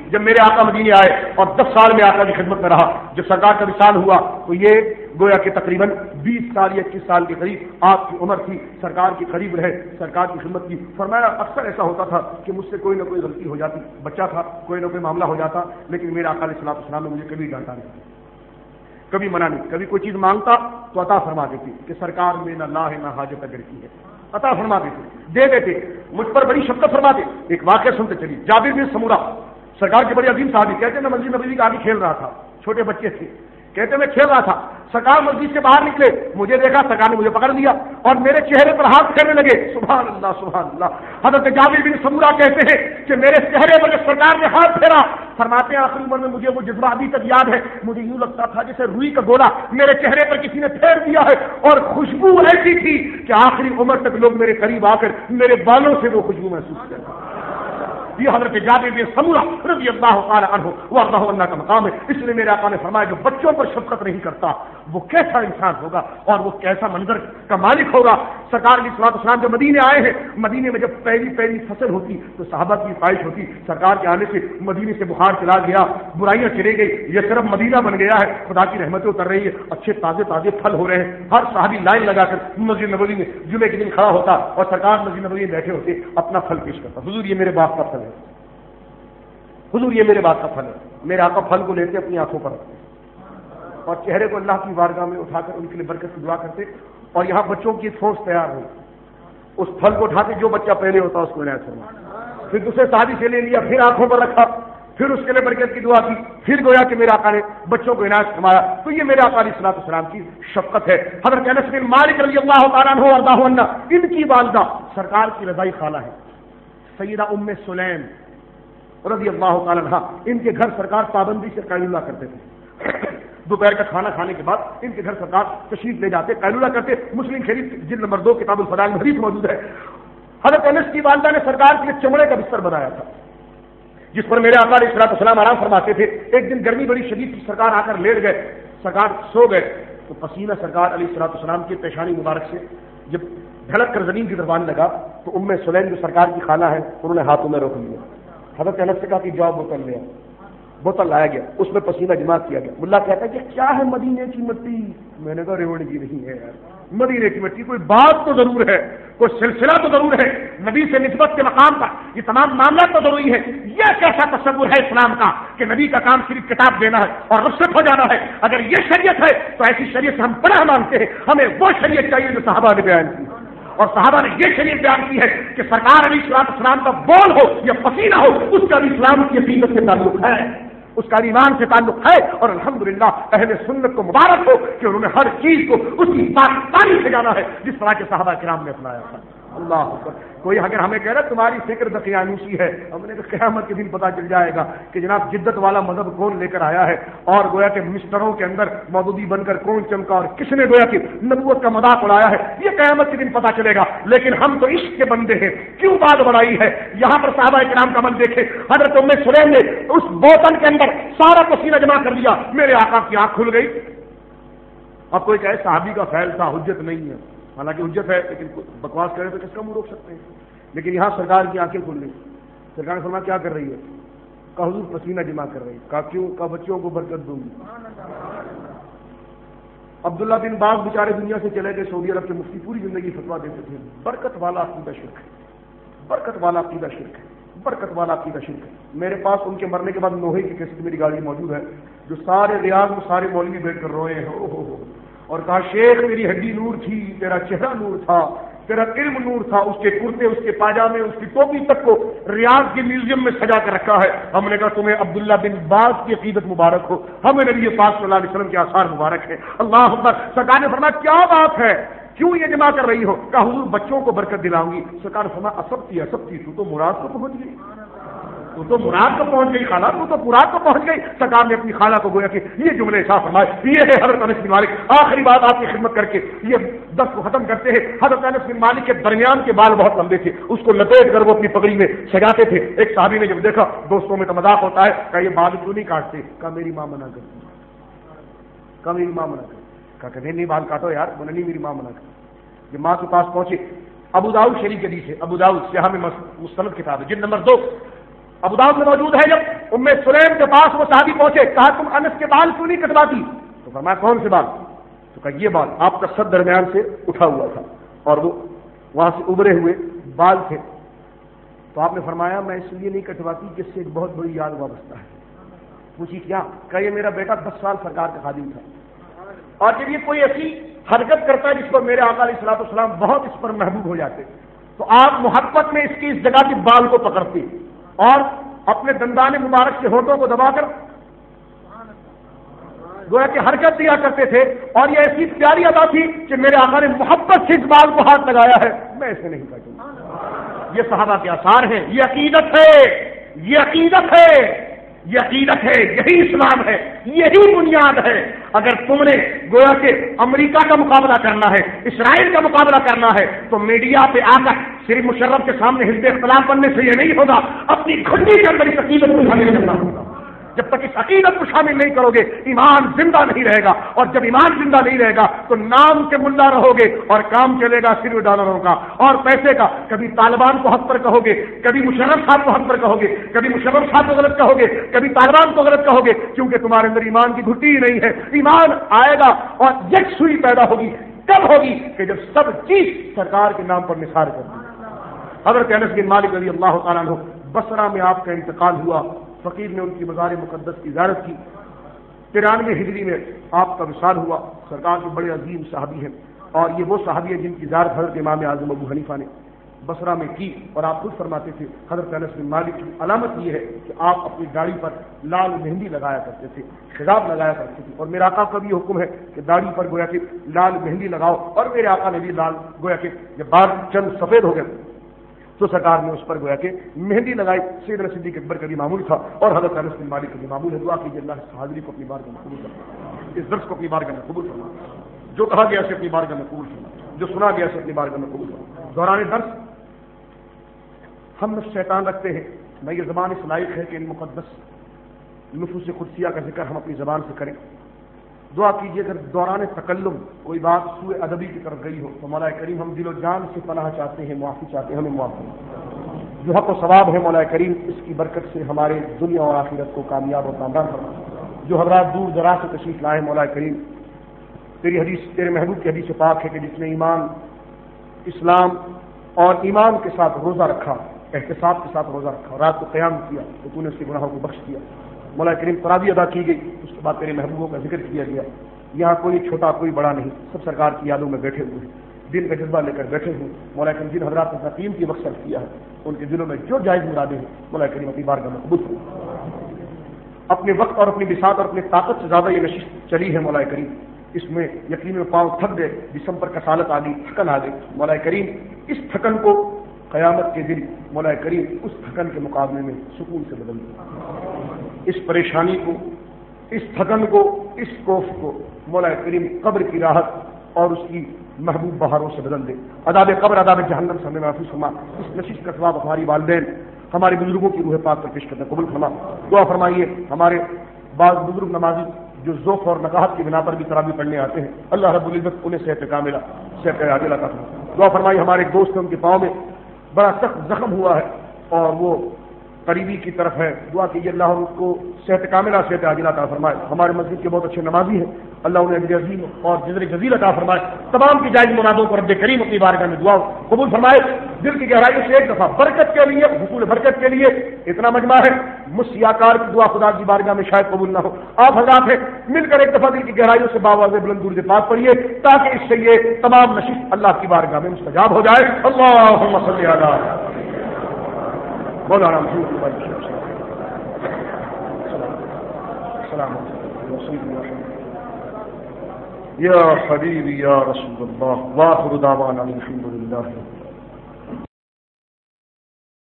جب میرے آقا مدینے آئے اور دس سال میں آقا کی خدمت میں رہا، جب سرکار کا وصال ہوا تو یہ گویا کہ تقریباً بیس سال یا اکیس سال کے قریب آپ کی عمر تھی، سرکار کے قریب رہے، سرکار کی خدمت کی۔ فرمایا اکثر ایسا ہوتا تھا کہ مجھ سے کوئی نہ کوئی غلطی ہو جاتی، بچہ تھا، کوئی نہ کوئی معاملہ ہو جاتا، لیکن میرے آقا علیہ الصلوۃ والسلام نے مجھے کبھی ڈانٹا نہیں، کبھی منع نہیں، کبھی کوئی چیز مانگتا تو عطا فرما دیتی کہ سرکار میں نہ لا ہے نہ حاجت اگر کی ہے، عطا فرما دیتے، دے دیتے، مجھ پر بڑی شفقت فرماتے۔ ایک واقعہ سنتے چلیے، جابر بن سمورہ سرکار کے بڑے عظیم صحابی، کہتے ہیں میں مسجد نبوی کے آگے کھیل رہا تھا، چھوٹے بچے تھے، کہتے ہیں میں کھیل رہا تھا، سرکار مسجد سے باہر نکلے، مجھے دیکھا، سرکار نے مجھے پکڑ لیا اور میرے چہرے پر ہاتھ پھیرنے لگے۔ سبحان اللہ سبحان اللہ۔ حضرت جابر بن سمورہ کہتے ہیں کہ میرے چہرے پر جب سرکار نے ہاتھ پھیرا، فرماتے ہیں آخری عمر میں مجھے وہ جذبہ ابھی تک یاد ہے، مجھے یوں لگتا تھا جیسے روئی کا گولا میرے چہرے پر کسی نے پھیر دیا ہے، اور خوشبو ایسی تھی کہ آخری عمر تک لوگ میرے قریب آ کر میرے بالوں سے وہ خوشبو محسوس کرتے۔ یہ حضرت جابر بن سمورہ رضی اللہ تعالی عنہ وارضہ عنہ کا مقام ہے۔ اس لیے میرے آقا نے فرمایا جو بچوں پر شفقت نہیں کرتا وہ کیسا انسان ہوگا اور وہ کیسا منظر کا مالک ہوگا۔ سرکار علیہ الصلوۃ والسلام جب مدینے آئے ہیں، مدینے میں جب پہلی پہلی فصل ہوتی تو صحابہ کی خواہش ہوتی سرکار کے آنے سے مدینے سے بخار چلا گیا، برائیاں چلے گئی، یہ طرف مدینہ بن گیا ہے، خدا کی رحمتیں اتر رہی ہے، اچھے تازے تازے پھل ہو رہے ہیں۔ ہر صحابی لائن لگا کر مسجد نبوی میں جمعے کے دن کھڑا ہوتا اور سرکار مسجد نبوی میں بیٹھے ہوتے، اپنا پھل پیش کرتا، حضور یہ میرے باپ کا پھل ہے، حضور یہ میرے باپ کا پھل ہے۔ میرے آقا پھل کو لیتے اپنی آنکھوں پر رکھتے اور چہرے کو اللہ کی بارگاہ میں اٹھا کر ان کے لیے برکت کی دعا کرتے، اور یہاں بچوں کی فوج تیار ہو، اس پھل کو اٹھا کے جو بچہ پہلے ہوتا اس کو عنایت فرما، پھر دوسرے صحابی سے لے لیا، پھر آنکھوں پر رکھا، پھر اس کے لیے برکت کی دعا کی، پھر گویا کہ میرے آقا نے بچوں کو عنایت فرمایا۔ تو یہ میرے آقا علیہ الصلوۃ والسلام کی شفقت ہے۔ حضرت انس بن مالک رضی اللہ تعالیٰ عنہ وارضہ عنہ، ان کی والدہ سرکار کی رضائی خالہ ہے سیدہ ام سلیم رضی اللہ تعالیٰ عنہ، ان کے گھر سرکار پابندی سے قیلولہ کرتے تھے، دوپہر کا کھانا کھانے کے بعد ان کے گھر سرکار تشریف لے جاتے، قیلولہ کرتے۔ مسلم شریف جلد نمبر دو کتاب الفضائل میں حدیث موجود ہے، حضرت انس کی والدہ نے سرکار کے لیے چمڑے کا بستر بنایا تھا جس پر میرے آقا علیہ الصلوۃ والسلام آرام فرماتے تھے۔ ایک دن گرمی بڑی شدید تھی، سرکار آ کر لیٹ گئے، سرکار سو گئے تو پسینہ سرکار علیہ الصلوۃ والسلام کی پیشانی مبارک سے جب دھڑک کر زمین کی طرف آنے لگا تو ام سلیم جو سرکار کی خالہ ہے انہوں نے ہاتھوں میں روک لیا۔ حضرت انس سے کہا کہ جاؤ بوتل لے، بوتل لایا گیا، اس میں پسینہ جمع کیا گیا۔ ملا کہتا ہے کہ کیا ہے مدینے کی مٹی؟ میں نے کہا ریوڑ کی نہیں ہے یار، مدینے کی مٹی، کوئی بات تو ضرور ہے، کوئی سلسلہ تو ضرور ہے، نبی سے نسبت کے مقام پر یہ تمام معاملات تو ضروری ہے۔ یہ کیسا تصور ہے اسلام کا کہ نبی کا کام صرف کتاب دینا ہے اور رخصت ہو جانا ہے؟ اگر یہ شریعت ہے تو ایسی شریعت سے ہم پناہ مانگتے ہیں، ہمیں وہ شریعت چاہیے جو صحابہ نے بیان کی، اور صحابہ نے یہ شریعت بیان کی ہے کہ سرکار علیہ الصلوۃ والسلام کا بول ہو یا پسینہ ہو اس کا بھی اسلام کی عقیدت سے تعلق ہے، اس کا ایمان سے تعلق ہے، اور الحمدللہ اہل سنت کو مبارک ہو کہ انہوں نے ہر چیز کو اس کی پاکستانی سے جانا ہے جس طرح کے صحابہ کرام نے اپنایا تھا۔ اللہ اکبر۔ کوئی اگر ہمیں کہہ رہا تمہاری فکر دقیانوسی ہے، ہم نے کہا قیامت کے دن پتہ چل جائے گا کہ جناب جدت والا مذہب کون لے کر آیا ہے، اور گویا کہ مسٹروں کے اندر مودودی بن کر کون چمکا اور کس نے گویا کہ نبوت کا مذاق اڑایا ہے، یہ قیامت کے دن پتہ چلے گا۔ لیکن ہم تو عشق کے بندے ہیں، کیوں بات بڑھائی ہے؟ یہاں پر صحابہ کرام کا عمل دیکھے، حضرت ام سلیم نے اس بوتل کے اندر سارا پسینہ جمع کر لیا، میرے آقا کی آنکھ کھل گئی۔ اب کوئی کہے صحابی کا فعل تھا، حجت نہیں ہے، حالانکہ حجت ہے، لیکن بکواس کرے تو کس کا منہ روک سکتے ہیں؟ لیکن یہاں سرکار کی آنکھیں کھل گئی، سرکار نے فرمایا کیا کر رہی ہے؟ کہا حضور پسینہ جمع کر رہی ہے۔ کہا کیوں؟ کہا بچوں کو برکت دوں گی۔ عبداللہ بن باز بیچارے دنیا سے چلے گئے، سعودی عرب کے مفتی، پوری زندگی فتوا دیتے تھے، برکت والا عقیدہ شرک ہے، برکت والا عقیدہ شرک ہے، برکت والا عقیدہ شرک ہے۔ میرے پاس ان کے مرنے کے بعد نوحے کی کیسٹ میری گاڑی موجود ہے، جو سارے ریاض میں سارے مولوی بیٹھ کر روئے ہیں، او ہو ہو، اور کہا شیخ میری ہڈی نور تھی، تیرا چہرہ نور تھا، تیرا علم نور تھا، اس کے کرتے، اس کے پاجامے، اس کی ٹوپی تک کو ریاض کے میوزیم میں سجا کر رکھا ہے۔ ہم نے کہا تمہیں عبداللہ بن باز کی عقیدت مبارک ہو، ہمیں نبی پاک صلی اللہ علیہ وسلم کے آثار مبارک ہے۔ اللہ اکبر۔ سرکار نے فرمایا کیا بات ہے، کیوں یہ جمع کر رہی ہو؟ کہا حضور بچوں کو برکت دلاؤں گی۔ سرکار نے فرمایا اسب تھی اسب تھی، تو تو مراد کو پہنچ گئی، تو تو مراد کو پہنچ گئی خالہ، تو تو مراد کو پہنچ گئی۔ سرکار نے اپنی خالہ کو گویا کہ یہ جملے صاف فرمائے۔ یہ ہے حضرت انس بن مالک۔ آخری بات آپ کی خدمت کر کے یہ دس کو ختم کرتے ہیں۔ حضرت انس بن مالک کے درمیان کے بال بہت لمبے تھے، اس کو لپیٹ کر وہ اپنی پگڑی میں سجاتے تھے۔ ایک صحابی نے جب دیکھا، دوستوں میں تو مذاق ہوتا ہے، کہا یہ بال کیوں نہیں کاٹتے؟ کہا میری ماں منع کرتی، کہا میری ماں منع کرتی۔ کہا کہ نہیں بال کاٹو یار، بولے نہیں میری ماں منع کرتی۔ جب ماں کے پاس پہنچے، ابو داؤد شریف کے حدیث ہے، ابو داؤد سیاح میں مستند کتاب ہے، جلد نمبر دو ابو داؤد میں موجود ہے جب ام سلیم کے پاس وہ صحابی پہنچے، کہا تم انس کے بال کیوں نہیں کٹواتی؟ تو فرمایا کون سے بال؟ تو کہا یہ بال، آپ کا سر درمیان سے اٹھا ہوا تھا اور وہ وہاں سے ابھرے ہوئے بال تھے۔ تو آپ نے فرمایا میں اس لیے نہیں کٹواتی کہ اس سے ایک بہت بڑی یاد وابستہ ہے۔ پوچھی کیا؟ کہ یہ میرا بیٹا دس سال سرکار کا خادم تھا، اور جب یہ کوئی ایسی حرکت کرتا ہے جس پر میرے آقا علیہ الصلوۃ والسلام بہت اس پر محبوب ہو جاتے، تو آپ محبت میں اس کی اس جگہ کے بال کو پکڑتے اور اپنے دندان مبارک سے ہونٹوں کو دبا کر گویا کہ حرکت دیا کرتے تھے، اور یہ ایسی پیاری ادا تھی کہ میرے آقا نے محبت سے اس بال کو ہاتھ لگایا ہے، میں اسے نہیں کاٹوں گا۔ یہ صحابہ کے آثار ہیں، یہ عقیدت ہے، یہ عقیدت ہے، یہ عقیدت ہے، یہی اسلام ہے، یہی بنیاد ہے۔ اگر تم نے گویا کہ امریکہ کا مقابلہ کرنا ہے، اسرائیل کا مقابلہ کرنا ہے، تو میڈیا پہ آ کر صرف مشرف کے سامنے حزب اختلاف بننے سے یہ نہیں ہوگا، اپنی گھٹی کے اندر اس عقیدت کو شامل کرنا ہوگا۔ جب تک اس عقیدت کو شامل نہیں کرو گے ایمان زندہ نہیں رہے گا، اور جب ایمان زندہ نہیں رہے گا تو نام کے ملا رہو گے اور کام چلے گا صرف ڈالروں کا اور پیسے کا۔ کبھی طالبان کو حق پر کہو گے، کبھی مشرف صاحب کو حق پر کہو گے، کبھی مشرف صاحب کو غلط کہو گے، کبھی طالبان کو غلط کہو گے، کیونکہ تمہارے اندر ایمان کی گھٹی ہی نہیں ہے۔ ایمان آئے گا اور یکسوئی پیدا ہوگی، کب ہوگی؟ کہ جب سب چیز سرکار کے نام پر نثار کر دی۔ حضرت انس بن مالک رضی اللہ تعالیٰ عنہ، بصرہ میں آپ کا انتقال ہوا، فقیر نے ان کی مزار مقدس کی زیارت کی، ترانوے ہجری میں آپ کا وصال ہوا۔ سرکار کے بڑے عظیم صحابی ہیں، اور یہ وہ صحابی ہیں جن کی زیارت حضرت امام اعظم ابو حنیفہ نے بصرہ میں کی، اور آپ خود فرماتے تھے حضرت انس بن مالک کی علامت یہ ہے کہ آپ اپنی داڑھی پر لال مہندی لگایا کرتے تھے، خضاب لگایا کرتے تھے، اور میرے آقا کا بھی حکم ہے کہ داڑھی پر گویا کہ لال مہندی لگاؤ، اور میرے آقا نے بھی لال گویا کہ جب بال چند سفید ہو گئے تو سرکار نے اس پر گویا کہ مہندی لگائی۔ سیدنا صدیق اکبر کا بھی معمول تھا، اور حضرت انس بن مالک کا بھی معمول ہے۔ دعا کیجیے اللہ اس حاضری کو اپنی بارگاہ میں قبول فرما، اس درس کو اپنی بارگاہ میں قبول فرما، جو کہا گیا اسے اپنی بارگاہ میں قبول فرما، جو سنا گیا اسے اپنی بارگاہ میں قبول فرما۔ دوران درس ہم نفس شیطان رکھتے ہیں، میں یہ زبان اس لائق ہے کہ ان مقدس نفوس قدسیہ کا ذکر ہم اپنی زبان سے کریں۔ دعا کیجیے اگر دوران تکلم کوئی بات سوء ادبی کی طرف گئی ہو تو مولا کریم ہم دل و جان سے پناہ چاہتے ہیں، معافی چاہتے ہیں، ہمیں معاف کریں۔ جو حق و ثواب ہے مولا کریم اس کی برکت سے ہمارے دنیا اور آخرت کو کامیاب اور کامران فرما۔ جو حضرات دور دراز سے تشریف لائے مولا کریم، تیری حدیث، تیرے محبوب کی حدیث پاک ہے کہ جس نے ایمان، اسلام اور ایمان کے ساتھ روزہ رکھا، احتساب کے ساتھ روزہ رکھا اور رات کو قیام کیا تو تو نے اس کے گناہوں کو بخش دیا۔ مولا کریم تراویح ادا کی گئی، اس کے بعد تیرے محبوبوں کا ذکر کیا گیا۔ یہاں کوئی چھوٹا کوئی بڑا نہیں، سب سرکار کی یادوں میں بیٹھے ہوئے ہیں، دل کا جذبہ لے کر بیٹھے ہوئے۔ مولا کریم جن حضرات نے تقیم کی وقت صرف کیا ہے ان کے دلوں میں جو جائز مرادیں ہیں مولا کریم اپنی بارگاہ میں قبول فرما۔ اپنے وقت اور اپنی بساط اور اپنی طاقت سے زیادہ یہ نشست چلی ہے مولا کریم، اس میں یقین میں پاؤں تھک گئے، جسم پر کسالت آ گئی، تھکن آ گئی۔ مولا کریم اس تھکن کو قیامت کے دن مولا کریم اس تھکن کے مقابلے میں سکون سے بدل دے، اس پریشانی کو، اس تھکن کو، اس کوف کو مولا کریم قبر کی راحت اور اس کی محبوب بہاروں سے بدل دے۔ عذاب قبر، عذاب جہنم سے ہمیں محفوظ فرما۔ اس نشست کا ثواب ہماری والدین، ہمارے بزرگوں کی روح پاک پر پیش کرنا قبول فرما۔ دعا فرمائیے ہمارے بعض بزرگ نمازی جو ذوق اور نقاہت کی بنا پر بھی تراویح پڑھنے آتے ہیں، اللہ رب العزت انہیں صحت کاملہ، صحت عاجلہ عطا فرما۔ دعا فرمائیے ہمارے ایک دوست ہیں، ان کے پاؤں میں بڑا سخت زخم ہوا ہے اور وہ قریبی کی طرف ہے، دعا کیجیے اللہ ان کو صحت کاملہ، صحت عاجلہ عطا فرمائے۔ ہمارے مسجد کے بہت اچھے نمازی ہیں، اللہ انہیں اجر عظیم اور جزر جزیل عطا فرمائے۔ تمام کی جائز مرادوں کو رب کریم اپنی بارگاہ میں دعا قبول فرمائے۔ دل کی گہرائیوں سے ایک دفعہ برکت کے لیے، حصول برکت کے لیے اتنا مجمع ہے، مسیاکار کی دعا خدا کی بارگاہ میں شاید قبول نہ ہو، آپ حضرات ہیں مل کر ایک دفعہ دل کی گہرائیوں سے باواز بلند درود پاک پڑھیے تاکہ اس سے یہ تمام نشست اللہ کی بارگاہ میں مستجاب ہو جائے۔ اللہم صلی علی مولانا محمد السلام یا حبیبی یا رسول اللہ، واخر دعوانا الحمد للہ۔